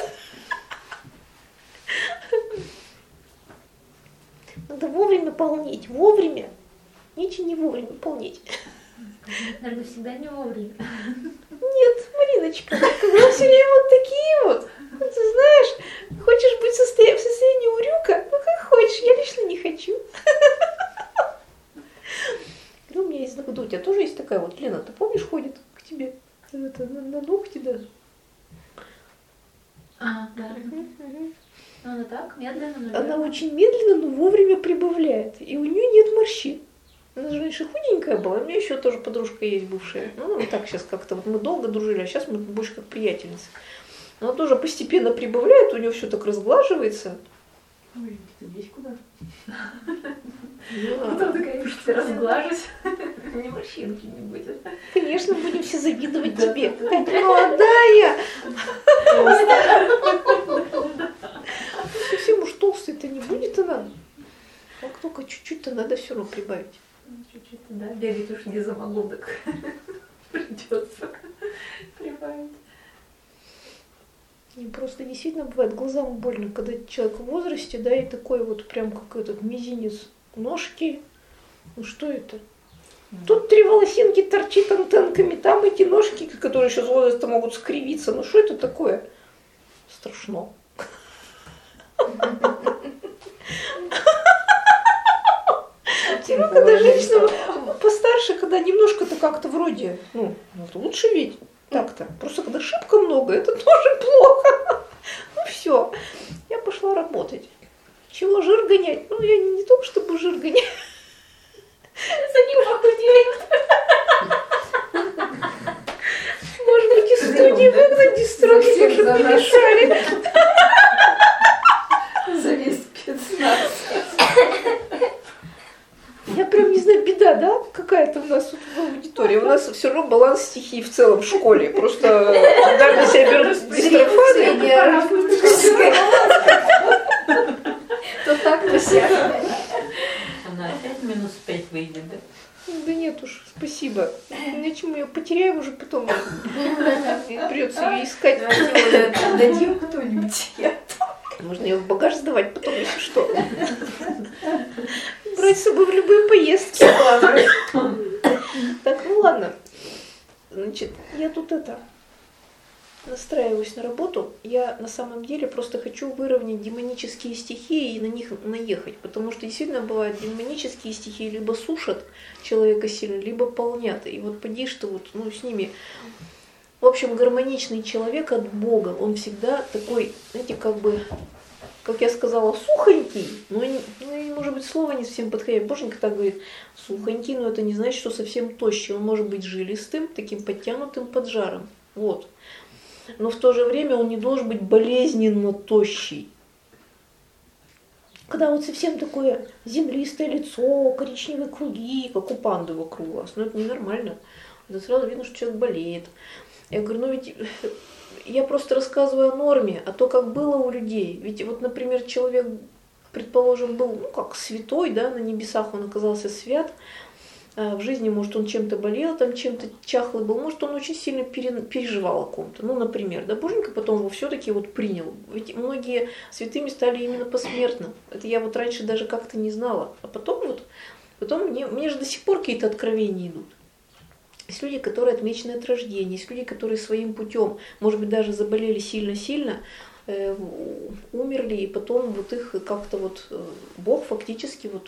Надо вовремя полнеть, вовремя. Ничего не вовремя полнеть. Наверное, всегда не вовремя. Нет, Мариночка, когда все время вот такие вот, ты знаешь, хочешь быть в состоянии, в состоянии урюка, ну как хочешь, я лично не хочу. Ну, у меня есть, ну, у тебя тоже есть такая вот, Лена, ты помнишь, ходит к тебе это, на, на ногти, да? А, да. Но она так, медленно, но Она очень медленно, но вовремя прибавляет, и у нее нет морщин. Она же раньше худенькая была, у меня еще тоже подружка есть бывшая. Ну, вот так сейчас как-то, вот мы долго дружили, а сейчас мы больше как приятельницы. Она тоже постепенно прибавляет, у нее все так разглаживается. Ой, ты здесь куда? Да. Потом такая, ты разглажусь. Не морщинки не будет. Конечно, будем все завидовать тебе. Какая ты молодая. Совсем уж толстой-то не будет она. Как только чуть-чуть-то надо все равно прибавить. Чуть-чуть, да, бегать уж не за могудок. Придется прибавить. И просто действительно бывает глазам больно, когда человек в возрасте, да, и такой вот прям как этот мизинец ножки. Ну что это? Тут три волосинки торчит антенками, там эти ножки, которые еще с возраста могут скривиться. Ну что это такое? Страшно. Ну, когда женщина постарше, когда немножко-то как-то вроде, ну, лучше ведь так-то. Просто когда шибко много, это тоже плохо. Ну все, я пошла работать. Чего жир гонять? Ну, я не, не только чтобы жир гонять. За ним похудеет. Может быть, из студии выгнать, из студии, чтобы не мешали. За весь спецназ. Я прям не знаю, беда, да, какая-то у нас тут в аудитории. У нас все равно баланс стихий в целом в школе. Просто когда мы себя берут дистрофаны, То так, то сяк. Она опять минус пять выйдет, да? да нет уж, спасибо. Иначе мы ее потеряем уже потом. Придется ее искать. Дадим кто-нибудь. Можно ее в багаж сдавать потом, если что. Брать с собой в любые поездки. Так, ну ладно. Значит, я тут это настраиваюсь на работу. Я на самом деле просто хочу выровнять демонические стихии и на них наехать. Потому что действительно бывают демонические стихии либо сушат человека сильно, либо полнят. И вот поди что вот, ну, с ними. В общем, гармоничный человек от Бога, он всегда такой, знаете, как бы, как я сказала, сухонький, но, не, ну, может быть, слово не совсем подходящее. Боженька так говорит, сухонький, но это не значит, что совсем тощий. Он может быть жилистым, таким подтянутым, поджаром. Вот. Но в то же время он не должен быть болезненно тощий. Когда вот совсем такое землистое лицо, коричневые круги, как у панды вокруг вас, ну это ненормально. Это сразу видно, что человек болеет. Я говорю, ну ведь я просто рассказываю о норме, а то, как было у людей. Ведь вот, например, человек, предположим, был, ну, как святой, да, на небесах он оказался свят, а в жизни, может, он чем-то болел, там чем-то чахлый был, может, он очень сильно переживал о ком-то. Ну, например, да, Боженька потом его все-таки вот принял. Ведь многие святыми стали именно посмертно. Это я вот раньше даже как-то не знала. А потом вот, потом мне, мне же до сих пор какие-то откровения идут. Есть люди, которые отмечены от рождения, есть люди, которые своим путем, может быть, даже заболели сильно-сильно, э, умерли, и потом вот их как-то вот э, Бог фактически вот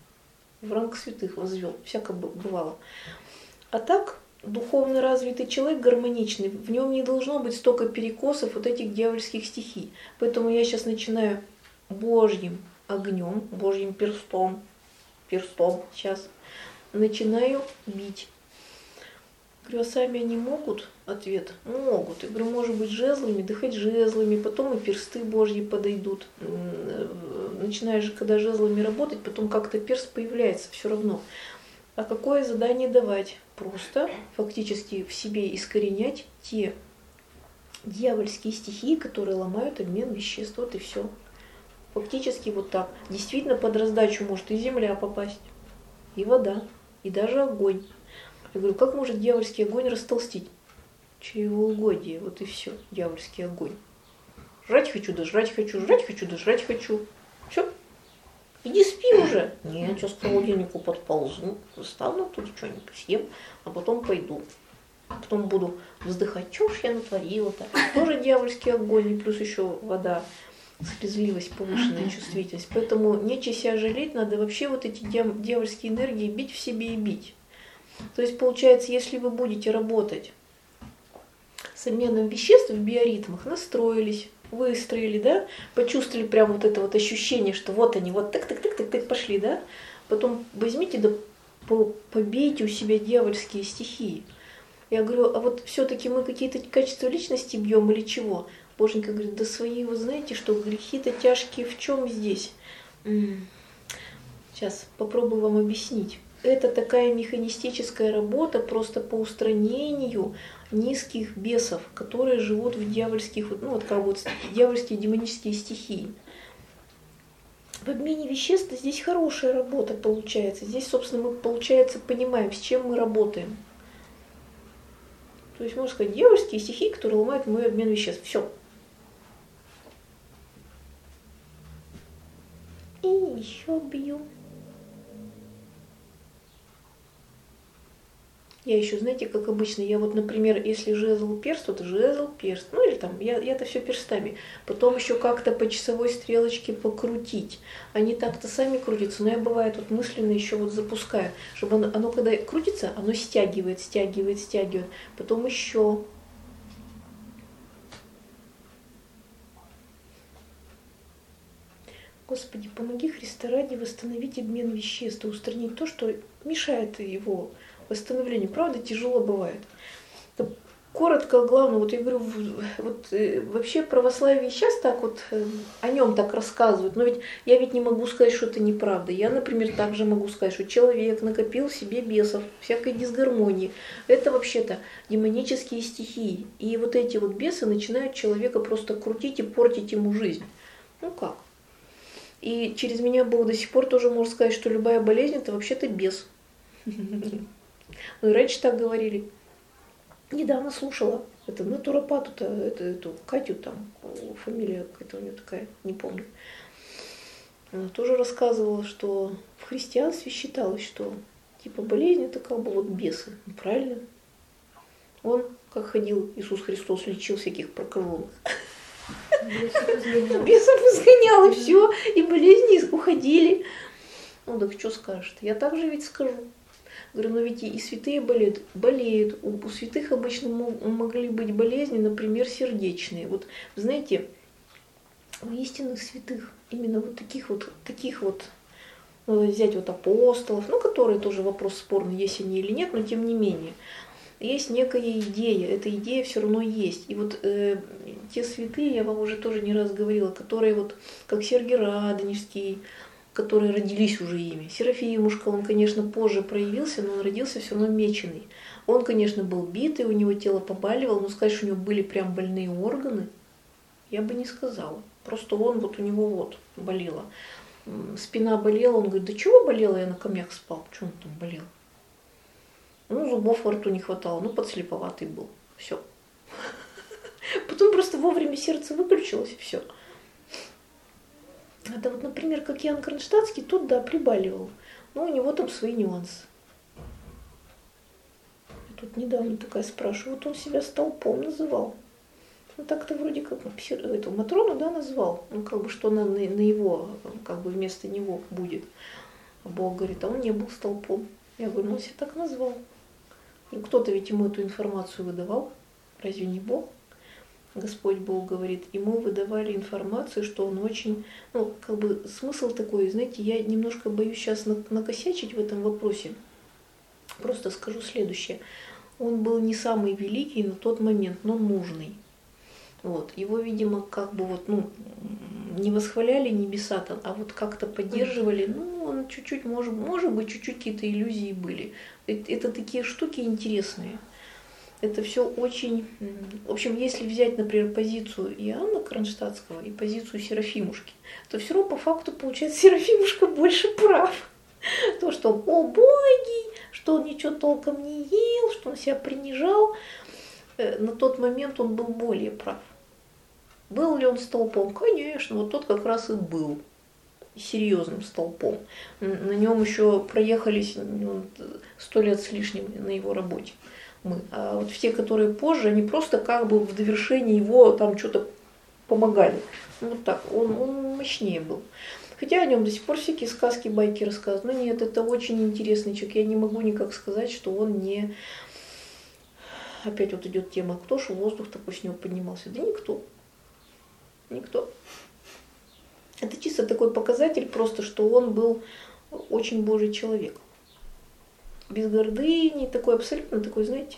в ранг святых возвел. Всяко бывало. А так, духовно развитый человек, гармоничный, в нем не должно быть столько перекосов вот этих дьявольских стихий. Поэтому я сейчас начинаю Божьим огнем, Божьим перстом, перстом сейчас, начинаю бить. Говорю, а сами они могут? Ответ, могут. Я говорю, может быть, жезлами, да хоть жезлами, потом и персты Божьи подойдут. Начинаешь, когда жезлами работать, потом как-то перст появляется все равно. А какое задание давать? Просто фактически в себе искоренять те дьявольские стихии, которые ломают обмен веществ. Вот и все. Фактически вот так. Действительно под раздачу может и земля попасть, и вода, и даже огонь. Я говорю, как может дьявольский огонь растолстить? Чревоугодие, вот и все, дьявольский огонь. Жрать хочу, да жрать хочу, жрать хочу, да жрать хочу. Все, иди спи уже. Нет, сейчас к холодильнику подползу, встану тут что-нибудь съем, а потом пойду. Потом буду вздыхать, что ж я натворила-то. Тоже дьявольский огонь, и плюс еще вода, слезливость, повышенная чувствительность. Поэтому нечего себя жалеть, надо вообще вот эти дьявольские энергии бить в себе и бить. То есть, получается, если вы будете работать с обменом веществ в биоритмах, настроились, выстроили, да, почувствовали прям вот это вот ощущение, что вот они, вот так-так-так-так пошли, да, потом возьмите, да побейте у себя дьявольские стихии. Я говорю, а вот все-таки мы какие-то качества личности бьем или чего? Боженька говорит, да свои, вы знаете, что грехи-то тяжкие в чем здесь? Сейчас попробую вам объяснить. Это такая механистическая работа просто по устранению низких бесов, которые живут в дьявольских, ну вот как вот дьявольские демонические стихии. в обмене веществ здесь хорошая работа получается. Здесь, собственно, мы, получается, понимаем, с чем мы работаем. То есть, можно сказать, дьявольские стихии, которые ломают мой обмен веществ. Все. И еще бью. Я еще, знаете, как обычно, я вот, например, если жезл перст, вот жезл перст, ну или там, я, я-то все перстами. Потом еще как-то по часовой стрелочке покрутить. Они так-то сами крутятся, но я бывает вот мысленно еще вот запускаю, чтобы оно, оно когда крутится, оно стягивает, стягивает, стягивает. Потом еще. Господи, помоги Христа ради восстановить обмен веществ и устранить то, что мешает его восстановлению. Правда, тяжело бывает. Коротко, главное, вот я говорю, вот вообще православие сейчас так вот о нем так рассказывают, но ведь я ведь не могу сказать, что это неправда. Я, например, также могу сказать, что человек накопил в себе бесов, всякой дисгармонии. Это вообще-то демонические стихии. И вот эти вот бесы начинают человека просто крутить и портить ему жизнь. Ну как? И через меня Бог до сих пор тоже может сказать, что любая болезнь это вообще-то бес. Ну и раньше так говорили. Недавно слушала, это натуропату-то, это, эту Катю там, фамилия какая-то у нее такая, не помню. Она тоже рассказывала, что в христианстве считалось, что типа болезнь это как бы вот бесы. Ну, правильно? Он, как ходил Иисус Христос, лечил всяких прокаженных. Бесов изгонял, и все, и болезни уходили. Ну так что скажешь? Я так же ведь скажу. Говорю, но ведь и святые болеют. болеют. У, у святых обычно могли быть болезни, например, сердечные. Вот, знаете, у истинных святых, именно вот таких вот, таких вот, надо взять вот апостолов, ну, которые тоже вопрос спорный, есть они или нет, но тем не менее, есть некая идея, эта идея все равно есть. И вот э, те святые, я вам уже тоже не раз говорила, которые вот, как Сергий Радонежский, которые родились уже ими. Серафимушка, он, конечно, позже проявился, но он родился все равно меченый. Он, конечно, был битый, у него тело побаливало, но сказать, что у него были прям больные органы, я бы не сказала. Просто он, вот у него вот болело. Спина болела, он говорит, да чего болело, я на камнях спал, что он там болел? Ну, зубов во рту не хватало, ну, подслеповатый был, все. Потом просто вовремя сердце выключилось, и все. Это вот, например, как Иоанн Кронштадтский, тут, да, прибаливал. Но у него там свои нюансы. Тут недавно такая спрашиваю, вот он себя столпом называл. Ну так-то вроде как эту Матрону, да, назвал. Ну как бы, что она на, на его, как бы вместо него будет. А Бог говорит, а он не был столпом. Я говорю, ну он себя так назвал. Кто-то ведь ему эту информацию выдавал. Разве не Бог? Господь Бог говорит, ему выдавали информацию, что он очень, ну, как бы смысл такой, знаете, я немножко боюсь сейчас накосячить в этом вопросе. Просто скажу следующее. Он был не самый великий на тот момент, но нужный. Вот. Его, видимо, как бы вот, ну, не восхваляли небеса, а вот как-то поддерживали, ну, он чуть-чуть, может, может быть, чуть-чуть какие-то иллюзии были. Это, это такие штуки интересные. Это все очень... В общем, если взять, например, позицию Иоанна Кронштадтского и позицию Серафимушки, то все равно по факту получается Серафимушка больше прав. То, что он убогий, что он ничего толком не ел, что он себя принижал, на тот момент он был более прав. Был ли он столпом? Конечно, вот тот как раз и был серьезным столпом. На нем еще проехались сто лет с лишним на его работе. Мы. А вот все, которые позже, они просто как бы в довершении его там что-то помогали. Ну, вот так, он, он мощнее был. Хотя о нем до сих пор всякие сказки, байки рассказывают. Но нет, это очень интересный человек. Я не могу никак сказать, что он не... Опять вот идет тема, кто же воздух такой с него поднимался? Да никто. Никто. Это чисто такой показатель просто, что он был очень Божий человек. Без гордыни, такой абсолютно такой, знаете,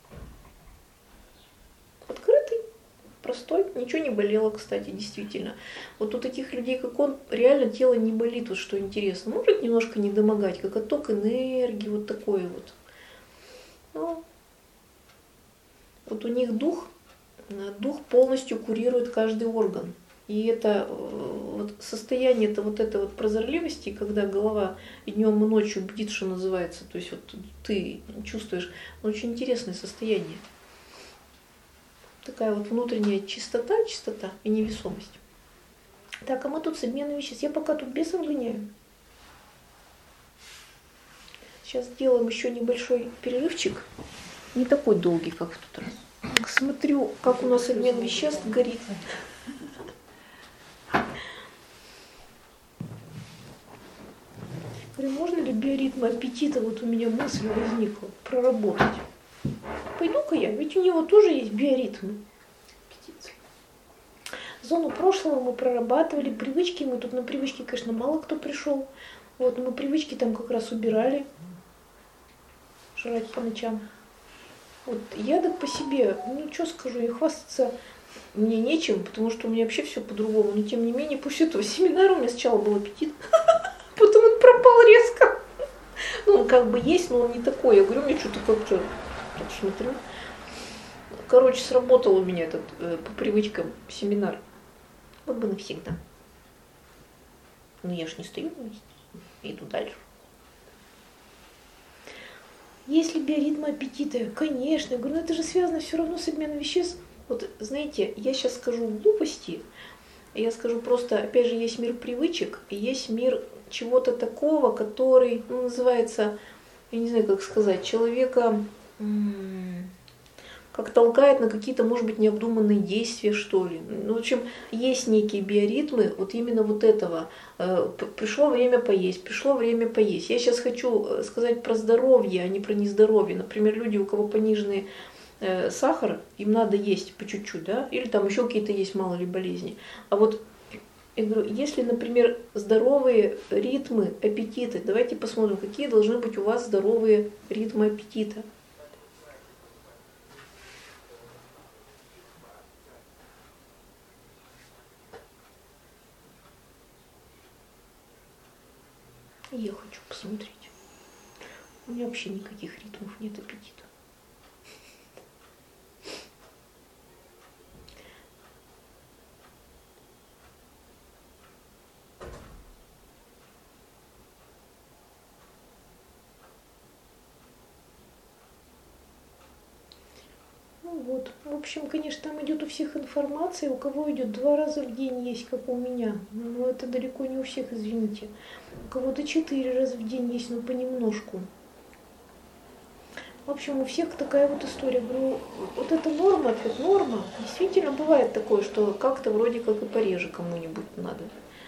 открытый, простой, ничего не болело, кстати, действительно. Вот у таких людей, как он, реально тело не болит, вот что интересно. Может немножко недомогать, как отток энергии, вот такое вот. Но вот у них дух, дух полностью курирует каждый орган. И это вот состояние это вот этой вот прозорливости, когда голова и днем, и ночью бдит, что называется, то есть вот ты чувствуешь, очень интересное состояние. Такая вот внутренняя чистота, чистота и невесомость. Так, а мы тут с обменом веществ. Я пока тут бесов гоняю. Сейчас сделаем еще небольшой перерывчик. Не такой долгий, как в тот раз. Так, смотрю, как у нас обмен веществ горит. Говорю, можно ли биоритмы аппетита, вот у меня мысль возникла, проработать? Пойду-ка я, ведь у него тоже есть биоритмы. Зону прошлого мы прорабатывали, привычки, мы тут на привычки, конечно, мало кто пришел. Вот, мы привычки там как раз убирали, жрать по ночам. Вот я так по себе, ну что скажу, я хвастаться мне нечем, потому что у меня вообще все по-другому. Но тем не менее, после этого семинара у меня сначала был аппетит, потом он пропал резко. Ну, он как бы есть, но он не такой. Я говорю, мне что-то как-то, так смотрю. Короче, сработал у меня этот э, по привычкам семинар. Вот бы навсегда. Но я ж не стою на месте, иду дальше. Есть ли биоритмы аппетита? Конечно. Я говорю, ну это же связано все равно с обменом веществ. Вот знаете, я сейчас скажу глупости, я скажу просто, опять же, есть мир привычек, и есть мир чего-то такого, который, ну, называется, я не знаю, как сказать, человека м- как толкает на какие-то, может быть, необдуманные действия, что ли. Ну, в общем, есть некие биоритмы вот именно вот этого. Пришло время поесть, пришло время поесть. Я сейчас хочу сказать про здоровье, а не про нездоровье. Например, люди, у кого пониженный сахар, им надо есть по чуть-чуть, да, или там еще какие-то есть, мало ли, болезни. А вот я говорю, если, например, здоровые ритмы аппетита, давайте посмотрим, какие должны быть у вас здоровые ритмы аппетита. Я хочу посмотреть. У меня вообще никаких ритмов нет аппетита. Ну вот, в общем, конечно, там идет у всех информация, у кого идет два раза в день есть, как у меня. Но это далеко не у всех, извините. У кого-то четыре раза в день есть, но понемножку. В общем, у всех такая вот история. Говорю, вот это норма, ответ норма. Действительно бывает такое, что как-то вроде как и пореже кому-нибудь надо.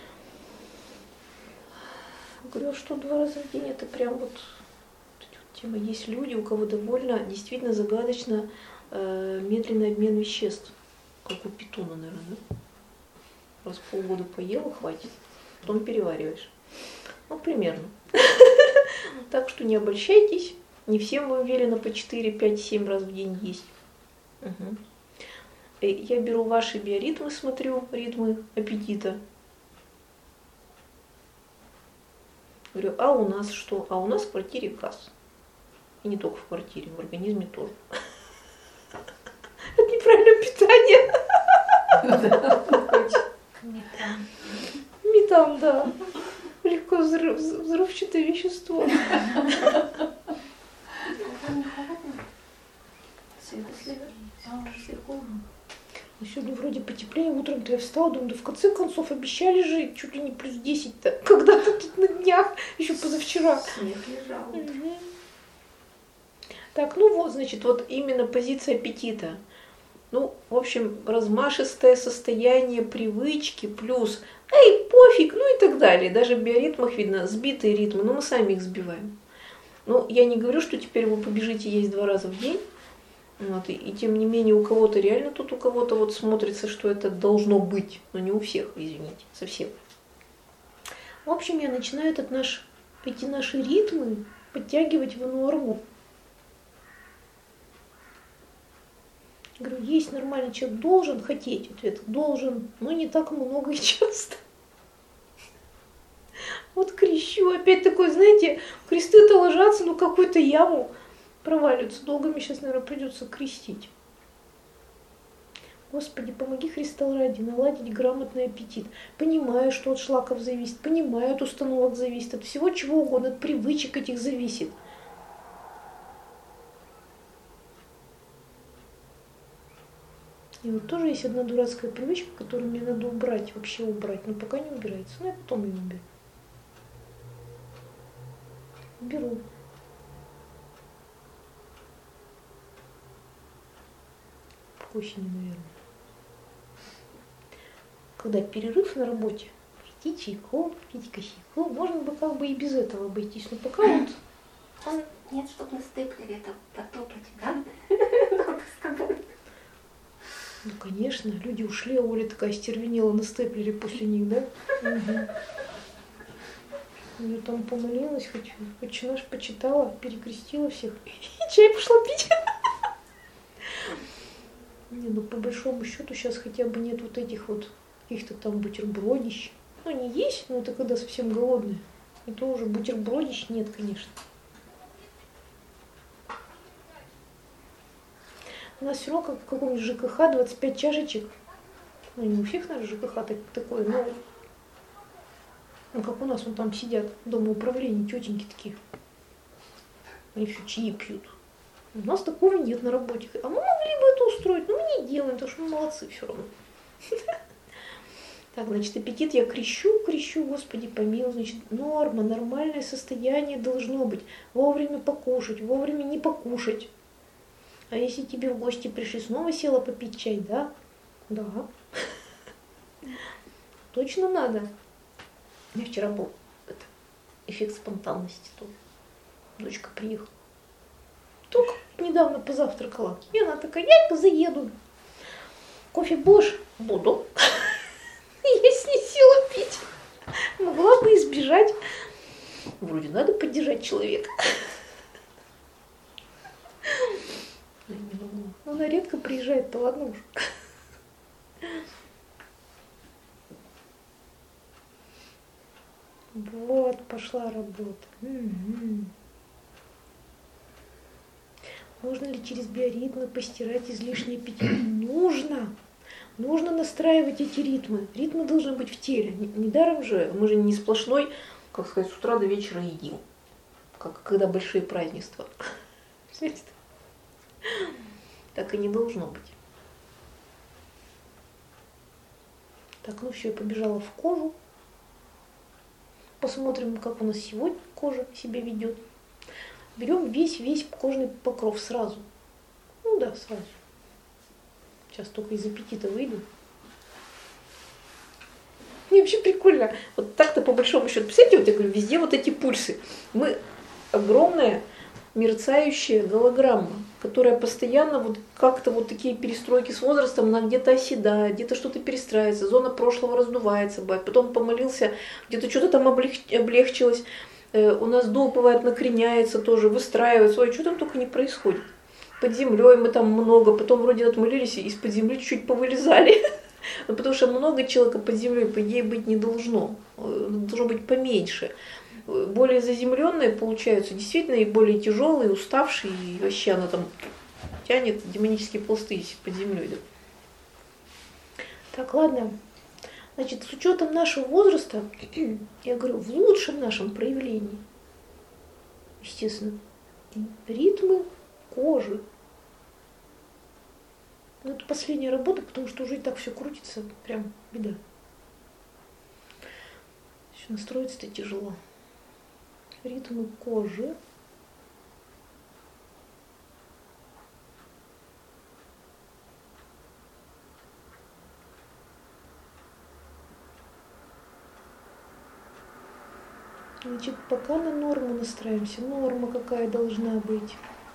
Говорю, что два раза в день это прям вот, вот тема. Есть люди, у кого довольно действительно загадочно э, медленный обмен веществ, как у питона, наверное, да? Раз в полгода поела, хватит, потом перевариваешь. Ну, примерно. Так что не обольщайтесь. Не всем вам велено по четыре, пять, семь раз в день есть. Угу. Я беру ваши биоритмы, смотрю, ритмы аппетита. Говорю, а у нас что? А у нас в квартире газ. И не только в квартире, в организме тоже. Это неправильное питание. Метан. Метан, да. Легко взрыв, взрывчатое вещество. Сегодня вроде потеплее, утром-то я встала, думаю, да в конце концов обещали же чуть ли не плюс десять-то, когда-то тут на днях, еще позавчера. Снег лежал. Угу. Так, ну вот, значит, вот именно позиция аппетита. Ну, в общем, размашистое состояние привычки плюс, эй, пофиг, ну и так далее. Даже в биоритмах видно сбитые ритмы, но мы сами их сбиваем. Ну, я не говорю, что теперь вы побежите есть два раза в день. Вот, и, и тем не менее у кого-то реально тут, у кого-то вот смотрится, что это должно быть, но не у всех, извините, совсем. В общем, я начинаю этот наш, эти наши ритмы подтягивать в норму. Говорю, есть нормальный человек, должен хотеть, ответ должен, но не так много и часто. Вот крещу, опять такой, знаете, кресты-то ложатся, ну какую-то яму проваливаются. Долго мне сейчас, наверное, придется крестить. Господи, помоги, Христа ради, наладить грамотный аппетит. Понимаю, что от шлаков зависит, понимаю, от установок зависит, от всего чего угодно, от привычек этих зависит. И вот тоже есть одна дурацкая привычка, которую мне надо убрать, вообще убрать, но пока не убирается. Но я потом ее уберу. Беру. К осени, наверное. Когда перерыв на работе, пить чайку, пить кофейку, можно бы как бы и без этого обойтись. Но пока вот... Он, нет, чтобы на степлере это потопать, да? Ну, конечно, люди ушли, а Оля такая стервенела на степлере после них, да? Угу. Я там помолилась, хоть, хоть наш почитала, перекрестила всех, и чай пошла пить. Не, ну по большому счету сейчас хотя бы нет вот этих вот каких-то там бутербродищ. Ну, они есть, но это когда совсем голодные. И то уже бутербродищ нет, конечно. У нас все равно, как в каком-нибудь ЖКХ, двадцать пять чашечек. Ну, не у всех наш ЖКХ так, такое, но... Ну, как у нас, вон там сидят, дома управления, тетеньки такие. Они все чаи пьют. У нас такого нет на работе. А мы могли бы это устроить, но мы не делаем, потому что мы молодцы все равно. Так, значит, аппетит я крещу, крещу, Господи помилуй. Значит, норма, нормальное состояние должно быть. Вовремя покушать, вовремя не покушать. А если тебе в гости пришли, снова села попить чай, да? Да. Точно надо. У меня вчера был это, эффект спонтанности тоже. Дочка приехала. Только недавно позавтракала. И она такая, я заеду. Кофе будешь? Буду. Я с ней села пить. Могла бы избежать. Вроде надо поддержать человека. Она редко приезжает, то ладно уж. Вот, пошла работа. Угу. Можно ли через биоритмы постирать излишний аппетит? Нужно. Нужно настраивать эти ритмы. Ритмы должны быть в теле. Недаром же, мы же не сплошной, как сказать, с утра до вечера едим. Как когда большие празднества. Так и не должно быть. Так, ну все, я побежала в кожу. Посмотрим, как у нас сегодня кожа себя ведет. Берем весь-весь кожный покров сразу. Ну да, сразу. Сейчас только из аппетита выйду. Мне вообще прикольно. Вот так-то по большому счету. Представляете, вот я говорю, везде вот эти пульсы. Мы огромная мерцающая голограмма, которая постоянно вот как-то вот такие перестройки с возрастом, она где-то оседает, где-то что-то перестраивается, зона прошлого раздувается, бывает. Потом помолился, где-то что-то там облегчилось. У нас дух бывает накреняется тоже, выстраивается. Ой, что там только не происходит. Под землей мы там много, потом вроде отмылились и из-под земли чуть-чуть повылезали. Потому что много человека под землей, по идее, быть не должно. Должно быть поменьше. Более заземленные получаются действительно и более тяжелые, уставшие, и вообще она там тянет демонические пласты под землей. Да. Так, ладно. Значит, с учетом нашего возраста, я говорю, в лучшем нашем проявлении, естественно, ритмы кожи. Ну, это последняя работа, потому что уже и так все крутится, прям беда. Еще настроиться-то тяжело. Ритмы кожи. Значит, пока на норму настраиваемся. Норма какая должна быть.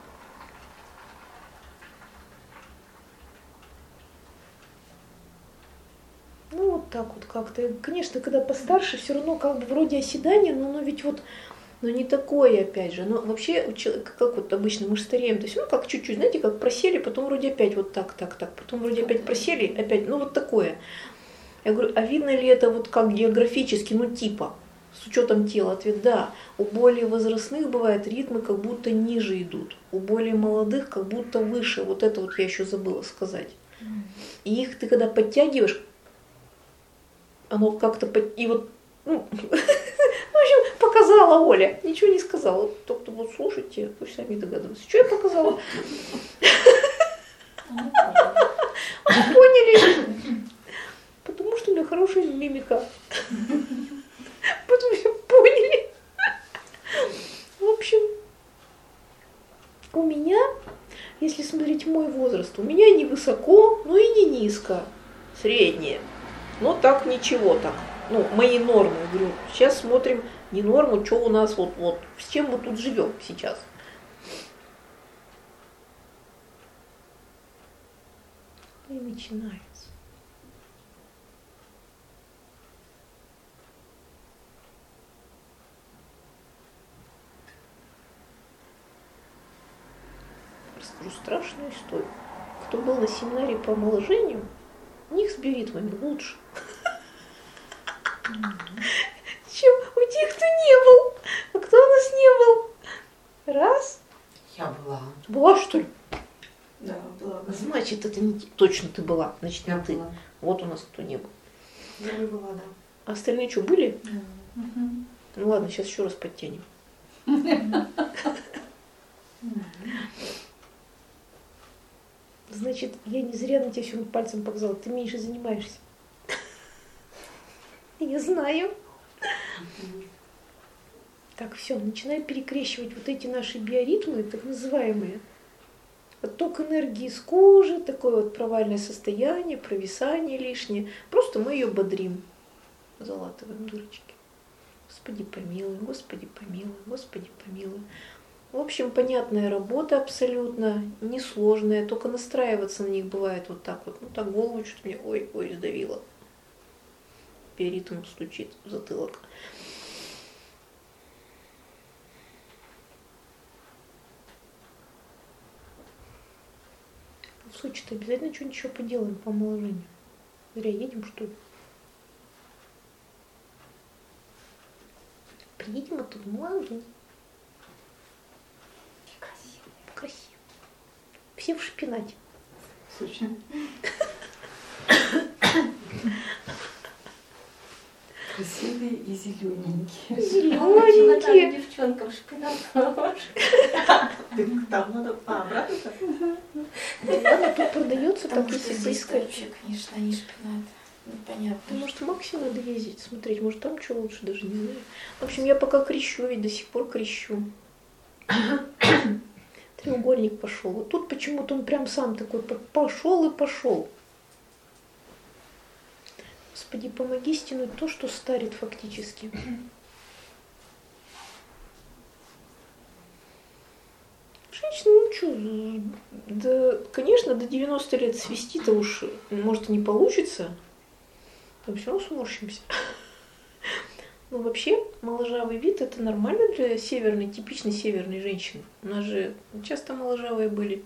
Ну, вот так вот как-то. Конечно, когда постарше, все равно как бы вроде оседание, но, но ведь вот, но не такое, опять же. Но вообще, как вот обычно мы же стареем, то есть, ну, как чуть-чуть, знаете, как просели, потом вроде опять вот так, так, так, потом вроде опять просели, опять, ну, вот такое. Я говорю, а видно ли это вот как географически, ну, типа, с учетом тела? Ответ – да. У более возрастных бывает ритмы как будто ниже идут, у более молодых как будто выше. Вот это вот я еще забыла сказать. И их ты когда подтягиваешь, оно как-то... Под... И вот, ну, в общем, показала Оля. Ничего не сказала. Тот, кто будет слушать, те пусть сами догадываются. Что я показала? Поняли? Потому что у меня хорошая мимика. Потому что поняли. В общем, у меня, если смотреть мой возраст, у меня не высоко, но и не низко. Среднее. Но так ничего так. Ну, мои нормы. Говорю, сейчас смотрим не норму, что у нас вот, вот, с чем мы тут живем сейчас. И начинается. Расскажу страшную историю. Кто был на семинаре по омоложению, у них с биоритмами лучше, чем у тех, кто не был. А кто у нас не был? Раз. Я была. Была, что ли? Да, была. Значит, это не те- точно ты была. Значит, не Я ты. была. Вот у нас кто не был. Я бы была, да. А остальные что, были? Ну ладно, сейчас еще раз подтянем. Значит, я не зря на тебя сегодня пальцем показала. Ты меньше занимаешься. Я знаю. Так, все, начинаем перекрещивать вот эти наши биоритмы, так называемые. Отток энергии из кожи, такое вот провальное состояние, провисание лишнее. Просто мы ее бодрим. Залатываем дырочки. Господи помилуй, Господи помилуй, Господи помилуй. В общем, понятная работа абсолютно, несложная, только настраиваться на них бывает вот так вот. Ну так голову что-то мне ой-ой сдавило. Биоритм стучит в затылок. В Сочи-то обязательно что-нибудь еще поделаем по омоложению. Зря едем, что ли? Приедем оттуда молодые. Красиво. Красиво. Все в шпинате. Сочи. Красивые и зелененькие. Зелененькие. Девчонкам шпинат. Там надо... А, обратно-то? Ладно, тут продается, так Потому что если здесь поискать. вообще, конечно, не шпинат. Непонятно. Ну, может, в Максе надо ездить, смотреть, может, там что лучше, даже не знаю. В общем, я пока крещу, ведь до сих пор крещу. Треугольник пошел. Вот тут почему-то он прям сам такой пошел и пошел. Господи, помоги стянуть то, что старит фактически. Женщина, ну что, да, конечно, до девяноста лет свести-то уж, может, и не получится. Но все равно сморщимся. Но вообще, моложавый вид – это нормально для северной, типичной северной женщины. У нас же часто моложавые были.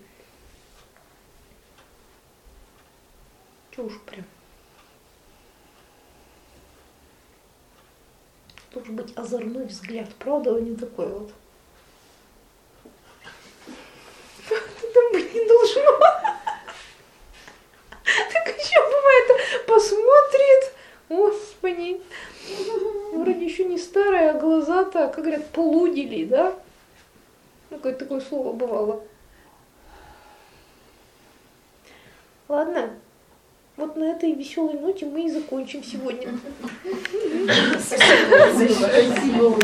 Чего уж прям. Должен быть озорной взгляд, правда, а не такой вот. Там быть не должно. Так еще бывает, посмотрит, господи, вроде еще не старая, а глаза-то, как говорят, полудели, да? Ну, какое такое слово бывало. Ладно, вот на этой веселой ноте мы и закончим сегодня. Спасибо.